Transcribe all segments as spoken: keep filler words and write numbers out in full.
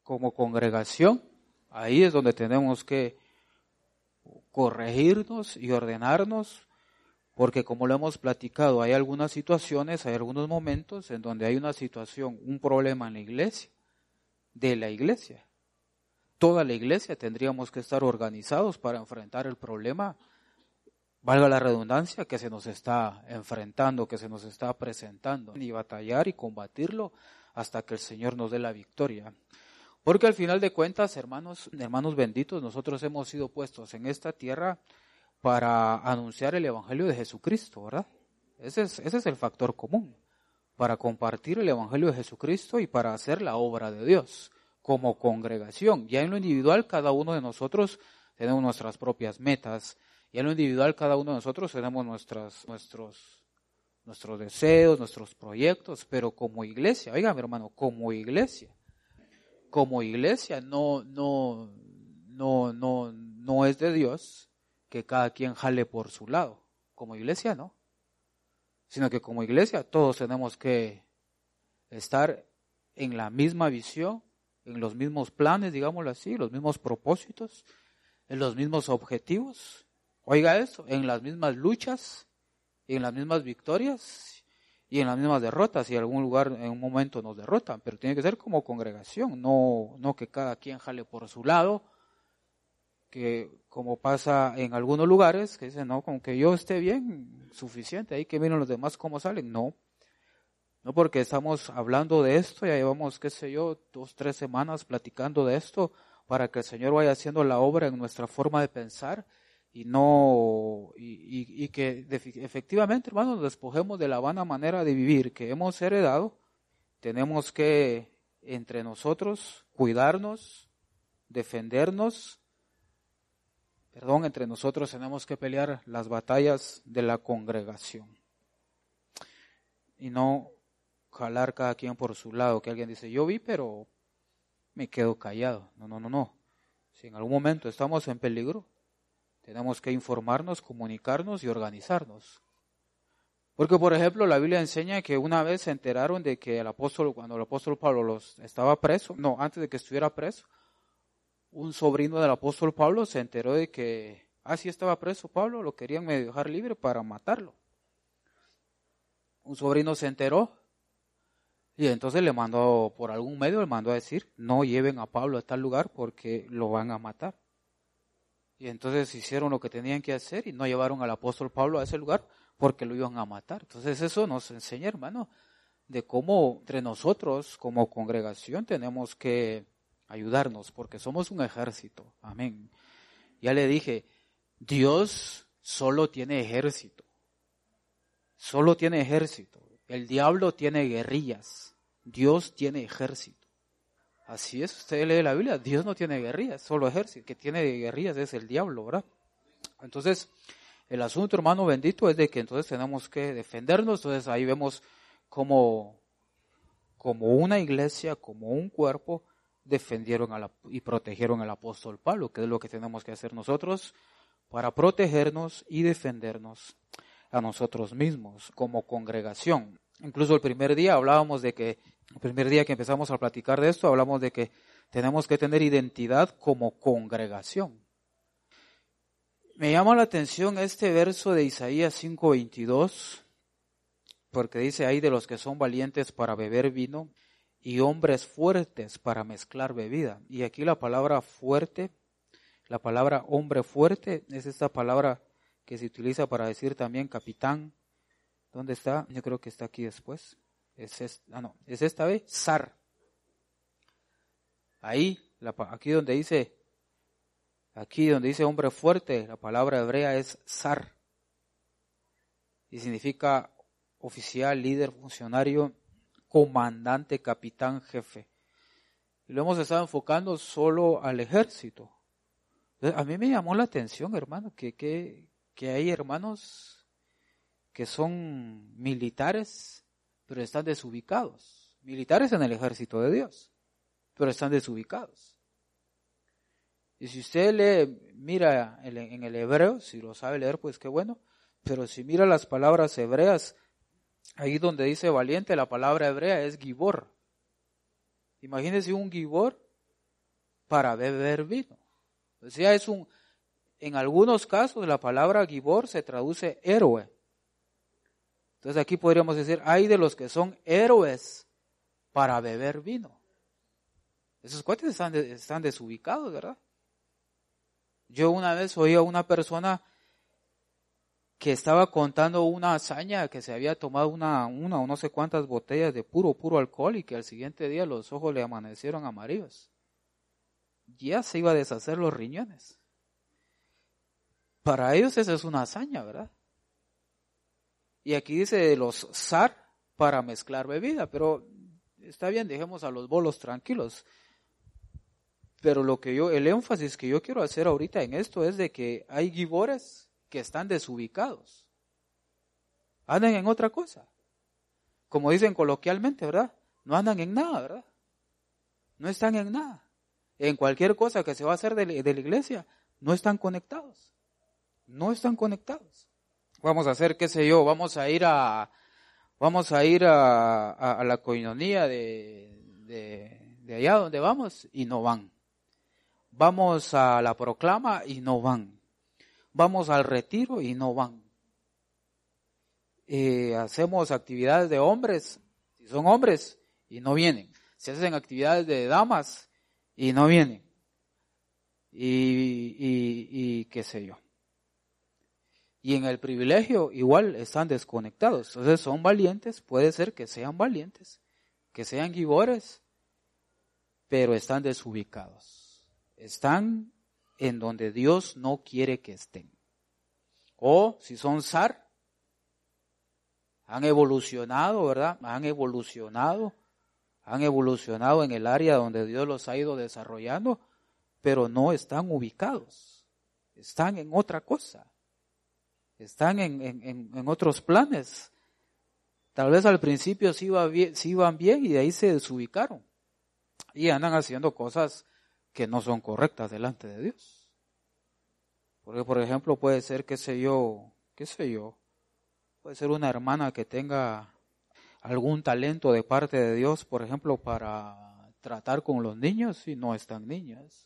como congregación, ahí es donde tenemos que corregirnos y ordenarnos, porque como lo hemos platicado, hay algunas situaciones, hay algunos momentos en donde hay una situación, un problema en la iglesia, de la iglesia. Toda la iglesia tendríamos que estar organizados para enfrentar el problema, valga la redundancia, que se nos está enfrentando, que se nos está presentando, y batallar y combatirlo hasta que el Señor nos dé la victoria. Porque al final de cuentas, hermanos, hermanos benditos, nosotros hemos sido puestos en esta tierra para anunciar el Evangelio de Jesucristo, ¿verdad? Ese es, ese es el factor común, para compartir el Evangelio de Jesucristo y para hacer la obra de Dios como congregación. Ya en lo individual, cada uno de nosotros tenemos nuestras propias metas, y en lo individual, cada uno de nosotros tenemos nuestras, nuestros, nuestros deseos, nuestros proyectos, pero como iglesia, oiga mi hermano, como iglesia, como iglesia no, no, no, no, no es de Dios que cada quien jale por su lado. Como iglesia no, sino que como iglesia todos tenemos que estar en la misma visión, en los mismos planes, digámoslo así, los mismos propósitos, en los mismos objetivos. Oiga eso, en las mismas luchas, en las mismas victorias y en las mismas derrotas, y en algún lugar en un momento nos derrotan, pero tiene que ser como congregación, no, no que cada quien jale por su lado, que como pasa en algunos lugares, que dicen, no, como que yo esté bien, suficiente, ahí que miren los demás cómo salen. No, no, porque estamos hablando de esto, ya llevamos, qué sé yo, dos, tres semanas platicando de esto, para que el Señor vaya haciendo la obra en nuestra forma de pensar, y no, y, y, y que efectivamente, hermanos, nos despojemos de la vana manera de vivir que hemos heredado. Tenemos que, entre nosotros, cuidarnos, defendernos, Perdón, entre nosotros tenemos que pelear las batallas de la congregación. Y no jalar cada quien por su lado, que alguien dice, yo vi, pero me quedo callado. No, no, no, no. Si en algún momento estamos en peligro, tenemos que informarnos, comunicarnos y organizarnos. Porque, por ejemplo, la Biblia enseña que una vez se enteraron de que el apóstol, cuando el apóstol Pablo los estaba preso, no, antes de que estuviera preso, un sobrino del apóstol Pablo se enteró de que, ah, sí estaba preso Pablo, lo querían medio dejar libre para matarlo. Un sobrino se enteró y entonces le mandó, por algún medio le mandó a decir, no lleven a Pablo a tal lugar porque lo van a matar. Y entonces hicieron lo que tenían que hacer y no llevaron al apóstol Pablo a ese lugar porque lo iban a matar. Entonces eso nos enseña, hermano, de cómo entre nosotros como congregación tenemos que ayudarnos, porque somos un ejército. Amén. Ya le dije, Dios solo tiene ejército. Solo tiene ejército. El diablo tiene guerrillas. Dios tiene ejército. Así es, usted lee la Biblia, Dios no tiene guerrillas, solo ejército. El que tiene guerrillas es el diablo, ¿verdad? Entonces, el asunto, hermano bendito, es de que entonces tenemos que defendernos. Entonces ahí vemos como, como una iglesia, como un cuerpo, defendieron a la, y protegieron al apóstol Pablo, que es lo que tenemos que hacer nosotros para protegernos y defendernos a nosotros mismos como congregación. Incluso el primer día hablábamos de que, el primer día que empezamos a platicar de esto, hablamos de que tenemos que tener identidad como congregación. Me llama la atención este verso de Isaías cinco veintidós, porque dice ahí de los que son valientes para beber vino y hombres fuertes para mezclar bebida. Y aquí la palabra fuerte, la palabra hombre fuerte, es esta palabra que se utiliza para decir también capitán. ¿Dónde está? Yo creo que está aquí después. Es esta, ah, no, es esta vez, zar. Ahí, la, aquí donde dice, aquí donde dice hombre fuerte, la palabra hebrea es zar. Y significa oficial, líder, funcionario, comandante, capitán, jefe. Y lo hemos estado enfocando solo al ejército. A mí me llamó la atención, hermano, que, que, que hay hermanos que son militares, pero están desubicados. Militares en el ejército de Dios, pero están desubicados. Y si usted lee, mira en el hebreo, si lo sabe leer, pues qué bueno, pero si mira las palabras hebreas, ahí donde dice valiente, la palabra hebrea es gibor. Imagínese un gibor, para beber vino. O sea, es un, en algunos casos la palabra gibor se traduce héroe. Entonces aquí podríamos decir, hay de los que son héroes para beber vino. Esos cuates están, de, están desubicados, ¿verdad? Yo una vez oí a una persona que estaba contando una hazaña, que se había tomado una, una o no sé cuántas botellas de puro, puro alcohol y que al siguiente día los ojos le amanecieron amarillos. Ya se iba a deshacer los riñones. Para ellos esa es una hazaña, ¿verdad? Y aquí dice los zar para mezclar bebida, pero está bien, dejemos a los bolos tranquilos. Pero lo que yo, el énfasis que yo quiero hacer ahorita en esto es de que hay gibores que están desubicados. Andan en otra cosa. Como dicen coloquialmente, ¿verdad? No andan en nada, ¿verdad? No están en nada. En cualquier cosa que se va a hacer de, de la iglesia, no están conectados. No están conectados. Vamos a hacer, qué sé yo, vamos a ir a, vamos a ir a, a, a la coinonía de, de, de allá donde vamos y no van. Vamos a la proclama y no van. Vamos al retiro y no van. Eh, hacemos actividades de hombres, si son hombres, y no vienen. Se hacen actividades de damas y no vienen. Y, y, y qué sé yo. Y en el privilegio igual están desconectados. Entonces son valientes, puede ser que sean valientes, que sean gibores, pero están desubicados. Están en donde Dios no quiere que estén. O si son zar, han evolucionado, ¿verdad? Han evolucionado, han evolucionado en el área donde Dios los ha ido desarrollando, pero no están ubicados. Están en otra cosa. Están en, en, en otros planes. Tal vez al principio sí, iba bien, sí iban bien y de ahí se desubicaron. Y andan haciendo cosas que no son correctas delante de Dios. Porque, por ejemplo, puede ser, qué sé yo, qué sé yo, puede ser una hermana que tenga algún talento de parte de Dios, por ejemplo, para tratar con los niños y no están niñas.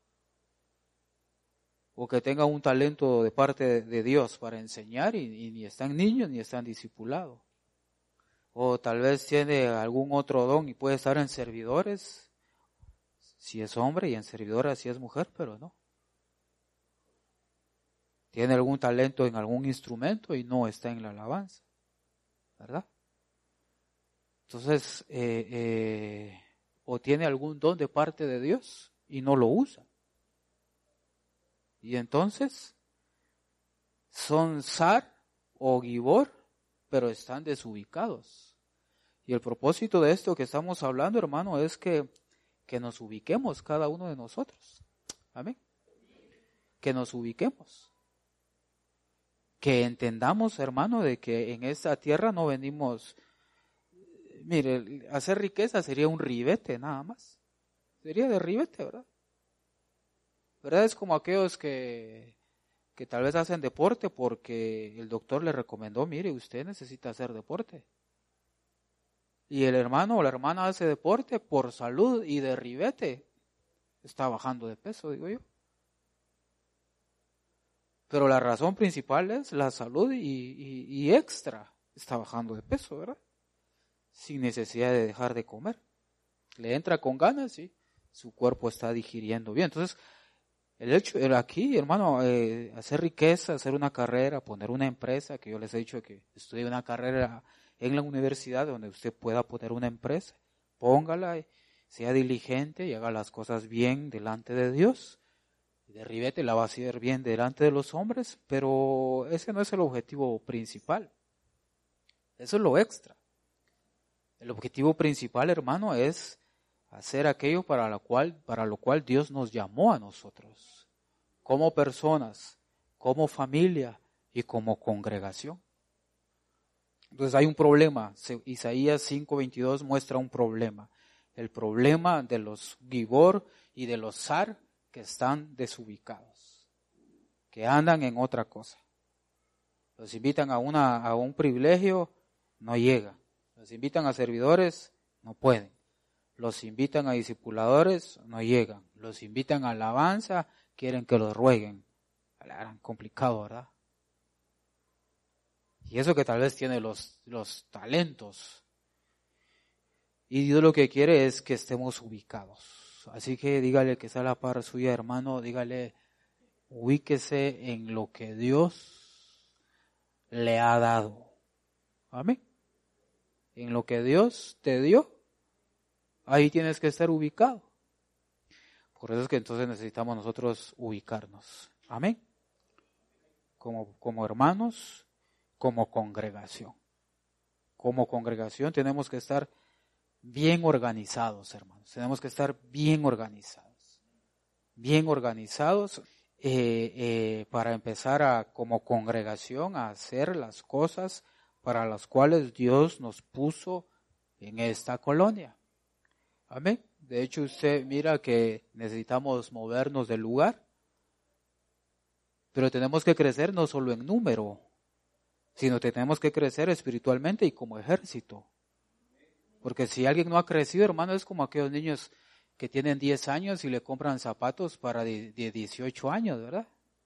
O que tenga un talento de parte de Dios para enseñar y, y ni están niños ni están discipulados. O tal vez tiene algún otro don y puede estar en servidores, si es hombre, y en servidora si es mujer, pero no. Tiene algún talento en algún instrumento y no está en la alabanza, ¿verdad? Entonces, eh, eh, o tiene algún don de parte de Dios y no lo usa. Y entonces, son zar o gibor, pero están desubicados. Y el propósito de esto que estamos hablando, hermano, es que, que nos ubiquemos cada uno de nosotros. Amén. Que nos ubiquemos. Que entendamos, hermano, de que en esta tierra no venimos, mire, hacer riqueza sería un ribete nada más. Sería de ribete, ¿verdad? ¿Verdad? Es como aquellos que, que tal vez hacen deporte porque el doctor le recomendó, mire, usted necesita hacer deporte. Y el hermano o la hermana hace deporte por salud y de ribete está bajando de peso, digo yo. Pero la razón principal es la salud y, y, y extra está bajando de peso, ¿verdad? Sin necesidad de dejar de comer. Le entra con ganas y su cuerpo está digiriendo bien. Entonces, el hecho, el aquí, hermano, eh, hacer riqueza, hacer una carrera, poner una empresa, que yo les he dicho que estudie una carrera en la universidad donde usted pueda poner una empresa, póngala, sea diligente y haga las cosas bien delante de Dios. De ribete la va a hacer bien delante de los hombres, pero ese no es el objetivo principal. Eso es lo extra. El objetivo principal, hermano, es hacer aquello para lo cual, para lo cual Dios nos llamó a nosotros, como personas, como familia y como congregación. Entonces hay un problema. Isaías cinco veintidós muestra un problema. El problema de los gibor y de los zar que están desubicados, que andan en otra cosa. Los invitan a una a un privilegio, no llegan. Los invitan a servidores, no pueden. Los invitan a discipuladores, no llegan. Los invitan a alabanza, quieren que los rueguen. Era complicado, ¿verdad? Y eso que tal vez tiene los, los talentos. Y Dios lo que quiere es que estemos ubicados. Así que dígale que está a la par suya, hermano, dígale, ubíquese en lo que Dios le ha dado. Amén. En lo que Dios te dio, ahí tienes que estar ubicado. Por eso es que entonces necesitamos nosotros ubicarnos. Amén. Como, como hermanos, como congregación. Como congregación tenemos que estar bien organizados, hermanos. Tenemos que estar bien organizados. Bien organizados eh, eh, para empezar a, como congregación, a hacer las cosas para las cuales Dios nos puso en esta colonia. Amén. De hecho, usted mira que necesitamos movernos del lugar, pero tenemos que crecer no solo en número, sino que tenemos que crecer espiritualmente y como ejército. Porque si alguien no ha crecido, hermano, es como aquellos niños que tienen diez años y le compran zapatos para de, de dieciocho años, ¿verdad?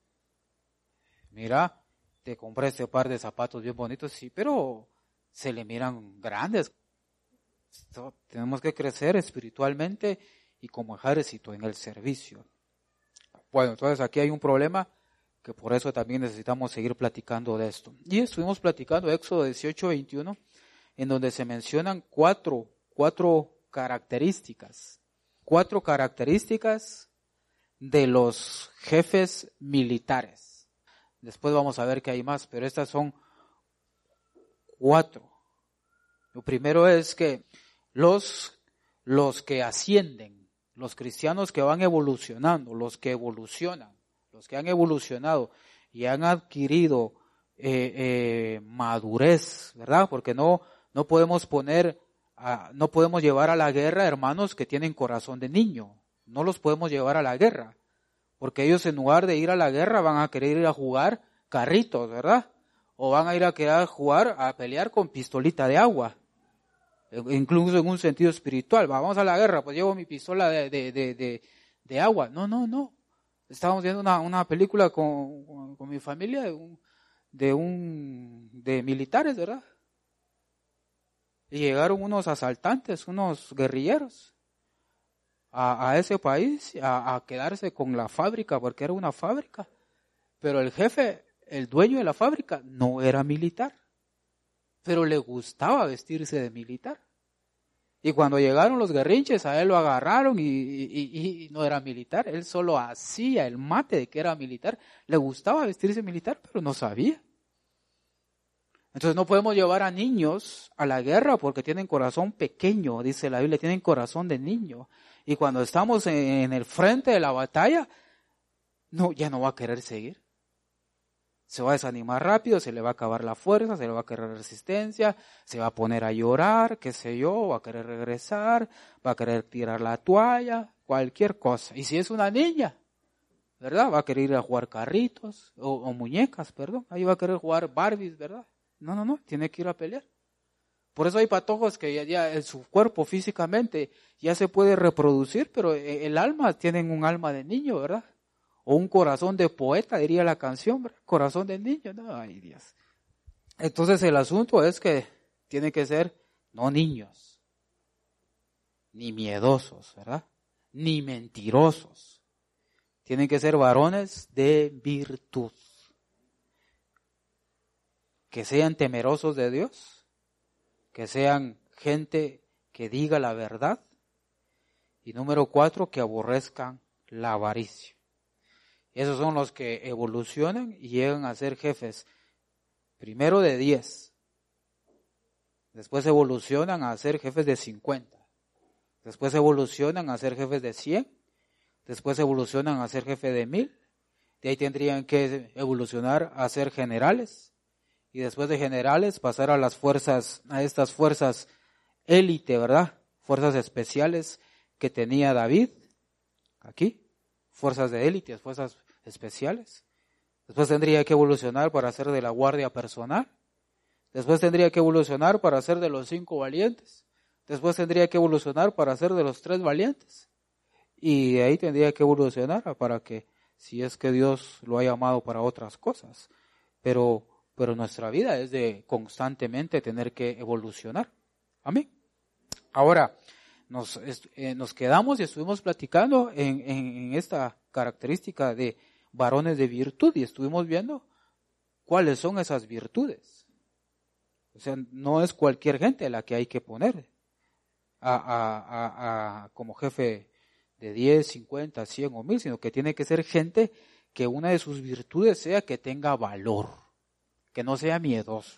Mira, te compré este par de zapatos bien bonitos, sí, pero se le miran grandes. Esto, tenemos que crecer espiritualmente y como ejército en el servicio. Bueno, entonces aquí hay un problema que por eso también necesitamos seguir platicando de esto. Y estuvimos platicando Éxodo dieciocho veintiuno, en donde se mencionan cuatro, cuatro características, cuatro características de los jefes militares. Después vamos a ver que hay más, pero estas son cuatro. Lo primero es que los, los que ascienden, los cristianos que van evolucionando, los que evolucionan, los que han evolucionado y han adquirido eh, eh, madurez, ¿verdad? Porque no, no podemos poner, a, no podemos llevar a la guerra hermanos que tienen corazón de niño. No los podemos llevar a la guerra, porque ellos en lugar de ir a la guerra van a querer ir a jugar carritos, ¿verdad? O van a ir a querer jugar, a pelear con pistolita de agua. Incluso en un sentido espiritual. Vamos a la guerra, pues llevo mi pistola de, de, de, de, de agua. No, no, no. Estábamos viendo una, una película con, con, con mi familia de un, de un, de militares, ¿verdad? Y llegaron unos asaltantes, unos guerrilleros a, a ese país a, a quedarse con la fábrica, porque era una fábrica. Pero el jefe, el dueño de la fábrica, no era militar, pero le gustaba vestirse de militar. Y cuando llegaron los guerrinches, a él lo agarraron y, y, y, y no era militar. Él solo hacía el mate de que era militar. Le gustaba vestirse militar, pero no sabía. Entonces no podemos llevar a niños a la guerra porque tienen corazón pequeño, dice la Biblia, tienen corazón de niño. Y cuando estamos en el frente de la batalla, no, ya no va a querer seguir. Se va a desanimar rápido, se le va a acabar la fuerza, se le va a querer resistencia, se va a poner a llorar, qué sé yo, va a querer regresar, va a querer tirar la toalla, cualquier cosa. Y si es una niña, ¿verdad? Va a querer ir a jugar carritos o, o muñecas, perdón. Ahí va a querer jugar Barbies, ¿verdad? No, no, no, tiene que ir a pelear. Por eso hay patojos que ya, ya en su cuerpo físicamente ya se puede reproducir, pero el alma, tienen un alma de niño, ¿verdad? O un corazón de poeta, diría la canción, ¿verdad? Corazón de niño, no, ay Dios. Entonces el asunto es que tiene que ser no niños, ni miedosos, ¿verdad? Ni mentirosos. Tienen que ser varones de virtud. Que sean temerosos de Dios, que sean gente que diga la verdad. Y número cuatro, que aborrezcan la avaricia. Esos son los que evolucionan y llegan a ser jefes, primero de diez, después evolucionan a ser jefes de cincuenta, después evolucionan a ser jefes de cien, después evolucionan a ser jefe de mil, de ahí tendrían que evolucionar a ser generales, y después de generales pasar a las fuerzas, a estas fuerzas élite, ¿verdad? Fuerzas especiales que tenía David, aquí, fuerzas de élite, fuerzas especiales. Después tendría que evolucionar para ser de la guardia personal. Después tendría que evolucionar para ser de los cinco valientes. Después tendría que evolucionar para ser de los tres valientes. Y de ahí tendría que evolucionar para que, si es que Dios lo ha llamado para otras cosas. Pero, pero nuestra vida es de constantemente tener que evolucionar. Amén. Ahora, nos, eh, nos quedamos y estuvimos platicando en, en, en esta característica de varones de virtud y estuvimos viendo cuáles son esas virtudes. O sea, no es cualquier gente la que hay que poner a, a, a, a como jefe de diez, cincuenta, cien o mil, sino que tiene que ser gente que una de sus virtudes sea que tenga valor, que no sea miedoso.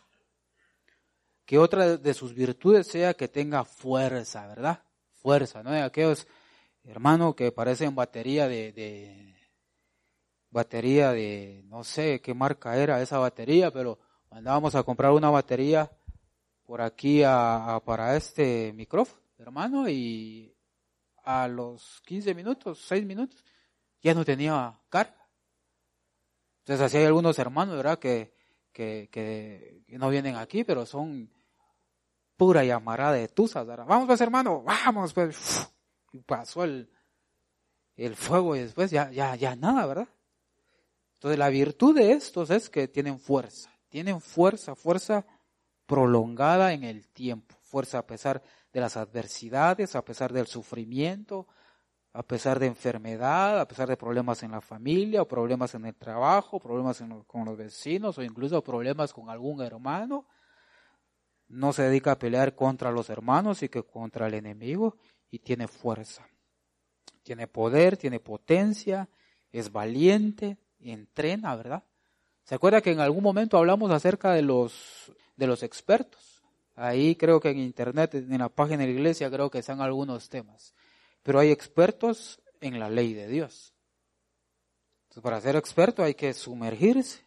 Que otra de sus virtudes sea que tenga fuerza, ¿verdad? Fuerza, ¿no? Aquellos hermanos que parecen batería de, de, batería de, no sé qué marca era esa batería, pero mandábamos a comprar una batería por aquí a, a, para este micrófono, hermano, y a los quince minutos, seis minutos, ya no tenía carga. Entonces así hay algunos hermanos, ¿verdad?, que, que, que, que no vienen aquí, pero son pura llamarada de tuzas, ¿verdad? Vamos pues, hermano, vamos pues. Y pasó el, el fuego y después ya, ya, ya nada, ¿verdad? Entonces la virtud de estos es que tienen fuerza, tienen fuerza, fuerza prolongada en el tiempo, fuerza a pesar de las adversidades, a pesar del sufrimiento, a pesar de enfermedad, a pesar de problemas en la familia, o problemas en el trabajo, problemas en lo, con los vecinos, o incluso problemas con algún hermano. No se dedica a pelear contra los hermanos y que contra el enemigo, y tiene fuerza, tiene poder, tiene potencia, es valiente, entrena, ¿verdad? ¿Se acuerda que en algún momento hablamos acerca de los, de los expertos? Ahí creo que en internet, en la página de la iglesia, creo que están algunos temas. Pero hay expertos en la ley de Dios. Entonces, para ser experto hay que sumergirse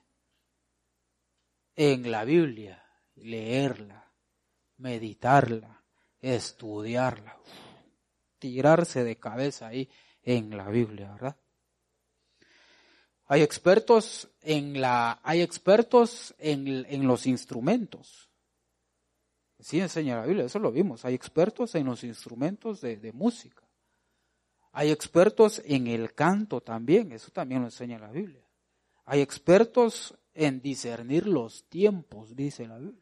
en la Biblia, leerla, meditarla, estudiarla, tirarse de cabeza ahí en la Biblia, ¿verdad? Hay expertos en la, hay expertos en, en los instrumentos. Sí enseña la Biblia, eso lo vimos. Hay expertos en los instrumentos de, de música. Hay expertos en el canto también, eso también lo enseña la Biblia. Hay expertos en discernir los tiempos, dice la Biblia.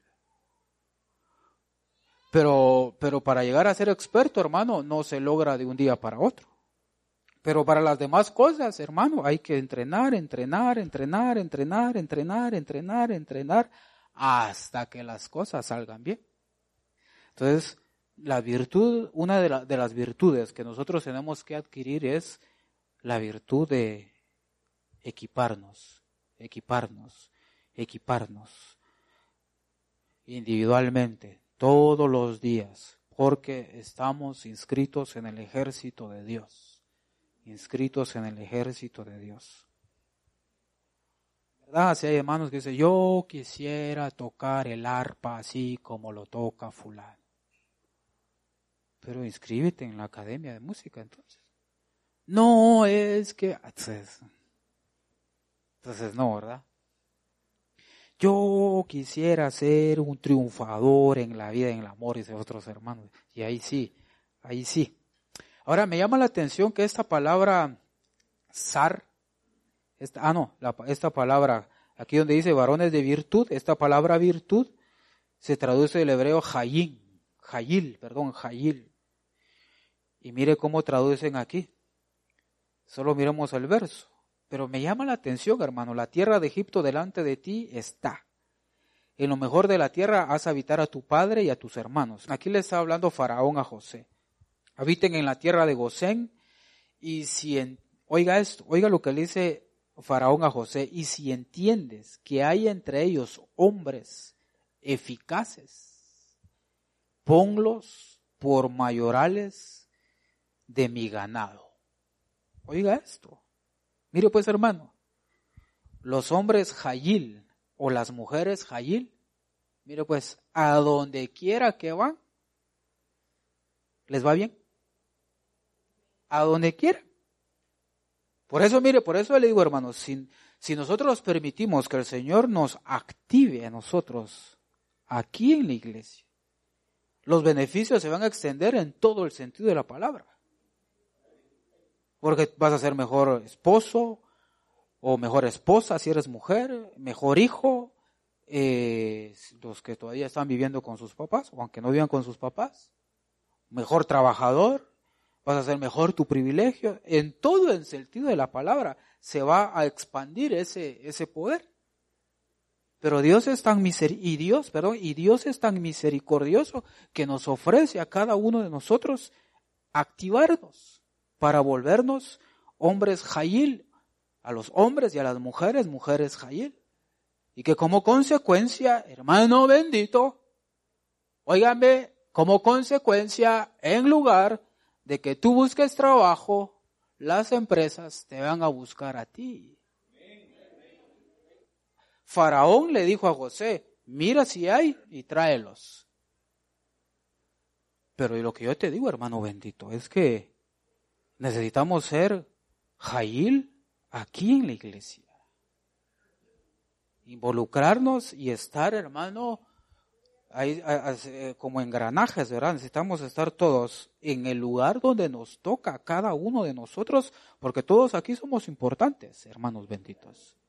Pero, pero para llegar a ser experto, hermano, no se logra de un día para otro. Pero para las demás cosas, hermano, hay que entrenar, entrenar, entrenar, entrenar, entrenar, entrenar, entrenar, hasta que las cosas salgan bien. Entonces, la virtud, una de, la, de las virtudes que nosotros tenemos que adquirir es la virtud de equiparnos, equiparnos, equiparnos individualmente, todos los días, porque estamos inscritos en el ejército de Dios, inscritos en el ejército de Dios. ¿Verdad? Si hay hermanos que dicen, yo quisiera tocar el arpa así como lo toca fulano. Pero inscríbete en la academia de música entonces. No, es que... Entonces, entonces no, ¿verdad? Yo quisiera ser un triunfador en la vida, en el amor, dice otros hermanos. Y ahí sí, ahí sí. Ahora me llama la atención que esta palabra zar, esta, ah no, la, esta palabra, aquí donde dice varones de virtud, esta palabra virtud se traduce del hebreo hayim, hayil, perdón, hayil. Y mire cómo traducen aquí. Solo miremos el verso. Pero me llama la atención, hermano, la tierra de Egipto delante de ti está. En lo mejor de la tierra haz habitar a tu padre y a tus hermanos. Aquí le está hablando Faraón a José. Habiten en la tierra de Gosén y si, en, oiga esto, oiga lo que le dice Faraón a José, y si entiendes que hay entre ellos hombres eficaces, ponlos por mayorales de mi ganado. Oiga esto. Mire pues, hermano, los hombres Hayil o las mujeres Hayil, mire pues, a donde quiera que van, ¿les va bien? A donde quiera. Por eso, mire, por eso le digo, hermanos, si, si nosotros permitimos que el Señor nos active a nosotros aquí en la iglesia, los beneficios se van a extender en todo el sentido de la palabra. Porque vas a ser mejor esposo o mejor esposa si eres mujer, mejor hijo, eh, los que todavía están viviendo con sus papás o aunque no vivan con sus papás, mejor trabajador, vas a ser mejor tu privilegio. En todo el sentido de la palabra se va a expandir ese, ese poder. Pero Dios es tan miseri- y Dios, perdón, y Dios es tan misericordioso que nos ofrece a cada uno de nosotros activarnos para volvernos hombres Jayil, a los hombres y a las mujeres, mujeres Jayil. Y que como consecuencia, hermano bendito, óigame, como consecuencia, en lugar de que tú busques trabajo, las empresas te van a buscar a ti. Faraón le dijo a José, mira si hay y tráelos. Pero lo que yo te digo, hermano bendito, es que necesitamos ser Jayil aquí en la iglesia. Involucrarnos y estar, hermano, ahí, como engranajes, ¿verdad? Necesitamos estar todos en el lugar donde nos toca cada uno de nosotros, porque todos aquí somos importantes, hermanos benditos.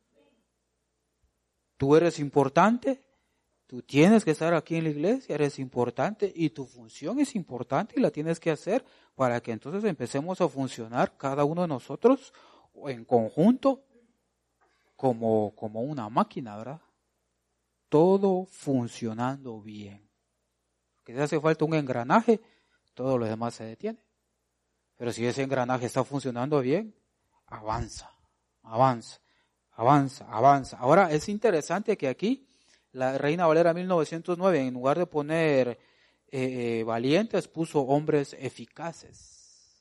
Tú eres importante, tú tienes que estar aquí en la iglesia, eres importante y tu función es importante y la tienes que hacer para que entonces empecemos a funcionar cada uno de nosotros en conjunto como, como una máquina, ¿verdad? Todo funcionando bien. Que si hace falta un engranaje, todo lo demás se detiene. Pero si ese engranaje está funcionando bien, avanza, avanza. Avanza, avanza. Ahora es interesante que aquí la Reina Valera mil novecientos nueve, en lugar de poner eh, valientes, puso hombres eficaces.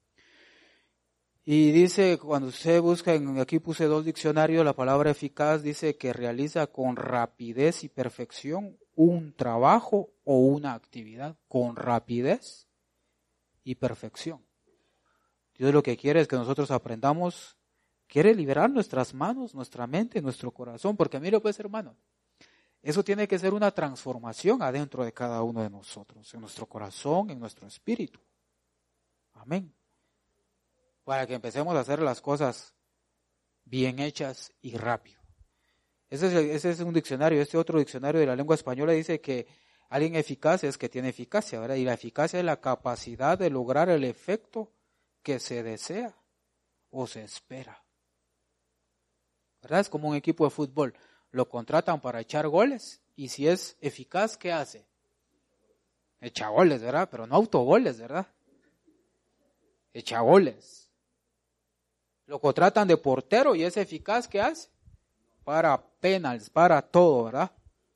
Y dice, cuando usted busca, en, aquí puse dos diccionarios, la palabra eficaz dice que realiza con rapidez y perfección un trabajo o una actividad. Con rapidez y perfección. Dios lo que quiere es que nosotros aprendamos. Quiere liberar nuestras manos, nuestra mente, nuestro corazón, porque mire pues hermano, eso tiene que ser una transformación adentro de cada uno de nosotros, en nuestro corazón, en nuestro espíritu. Amén. Para que empecemos a hacer las cosas bien hechas y rápido. Ese es, ese es un diccionario. Este otro diccionario de la lengua española dice que alguien eficaz es que tiene eficacia, ¿verdad? Y la eficacia es la capacidad de lograr el efecto que se desea o se espera. ¿Verdad? Es como un equipo de fútbol. Lo contratan para echar goles y si es eficaz, ¿qué hace? Echa goles, ¿verdad? Pero no autogoles, ¿verdad? Echa goles. Lo contratan de portero y es eficaz, ¿qué hace? Para penales, para todo, ¿verdad?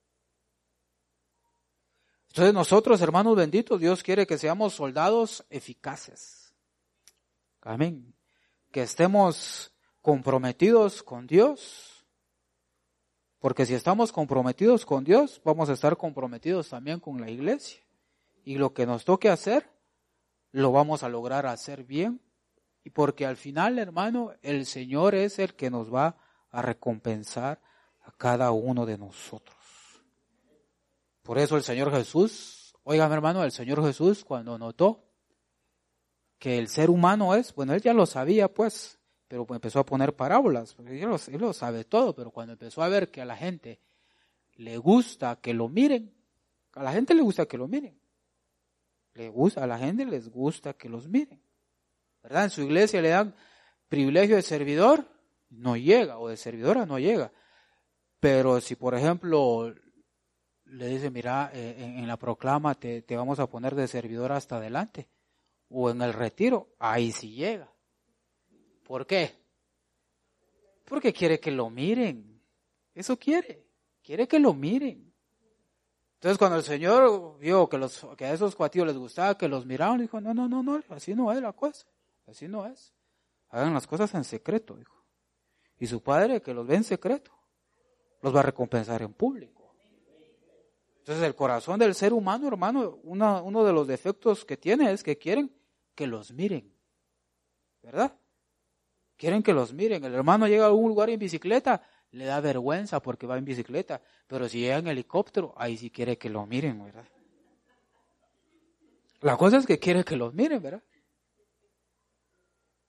Entonces nosotros, hermanos benditos, Dios quiere que seamos soldados eficaces. Amén. Que estemos comprometidos con Dios, porque si estamos comprometidos con Dios, vamos a estar comprometidos también con la iglesia, y lo que nos toque hacer, lo vamos a lograr hacer bien, y porque al final, hermano, el Señor es el que nos va a recompensar a cada uno de nosotros. Por eso el Señor Jesús, oigan hermano, el Señor Jesús cuando notó que el ser humano es, bueno, él ya lo sabía pues, pero empezó a poner parábolas, porque él lo, él lo sabe todo, pero cuando empezó a ver que a la gente le gusta que lo miren, a la gente le gusta que lo miren, le gusta, a la gente les gusta que los miren, ¿verdad? En su iglesia le dan privilegio de servidor, no llega, o de servidora no llega, pero si por ejemplo le dice, mira, eh, en, en la proclama te, te vamos a poner de servidor hasta adelante, o en el retiro, ahí sí llega. ¿Por qué? Porque quiere que lo miren. Eso quiere. Quiere que lo miren. Entonces cuando el Señor vio que, los, que a esos cuatillos les gustaba que los miraban, dijo, no, no, no, no, así no es la cosa. Así no es. Hagan las cosas en secreto, dijo. Y su Padre, que los ve en secreto, los va a recompensar en público. Entonces el corazón del ser humano, hermano, una, uno de los defectos que tiene es que quieren que los miren. ¿Verdad? Quieren que los miren. El hermano llega a un lugar en bicicleta, le da vergüenza porque va en bicicleta, pero si llega en helicóptero, ahí sí quiere que lo miren, ¿verdad? La cosa es que quiere que los miren, ¿verdad?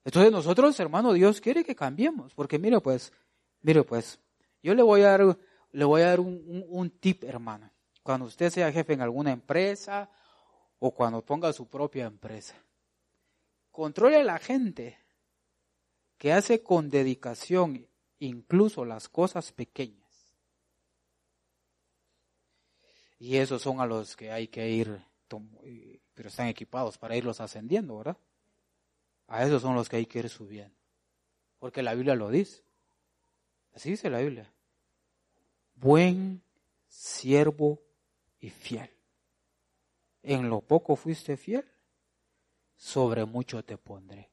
Entonces nosotros, hermano, Dios quiere que cambiemos, porque mire pues, mire pues, yo le voy a dar, le voy a dar un, un, un tip, hermano. Cuando usted sea jefe en alguna empresa o cuando ponga su propia empresa, controle a la gente que hace con dedicación incluso las cosas pequeñas. Y esos son a los que hay que ir, pero están equipados para irlos ascendiendo, ¿verdad? A esos son los que hay que ir subiendo. Porque la Biblia lo dice. Así dice la Biblia. Buen siervo y fiel. En lo poco fuiste fiel, sobre mucho te pondré.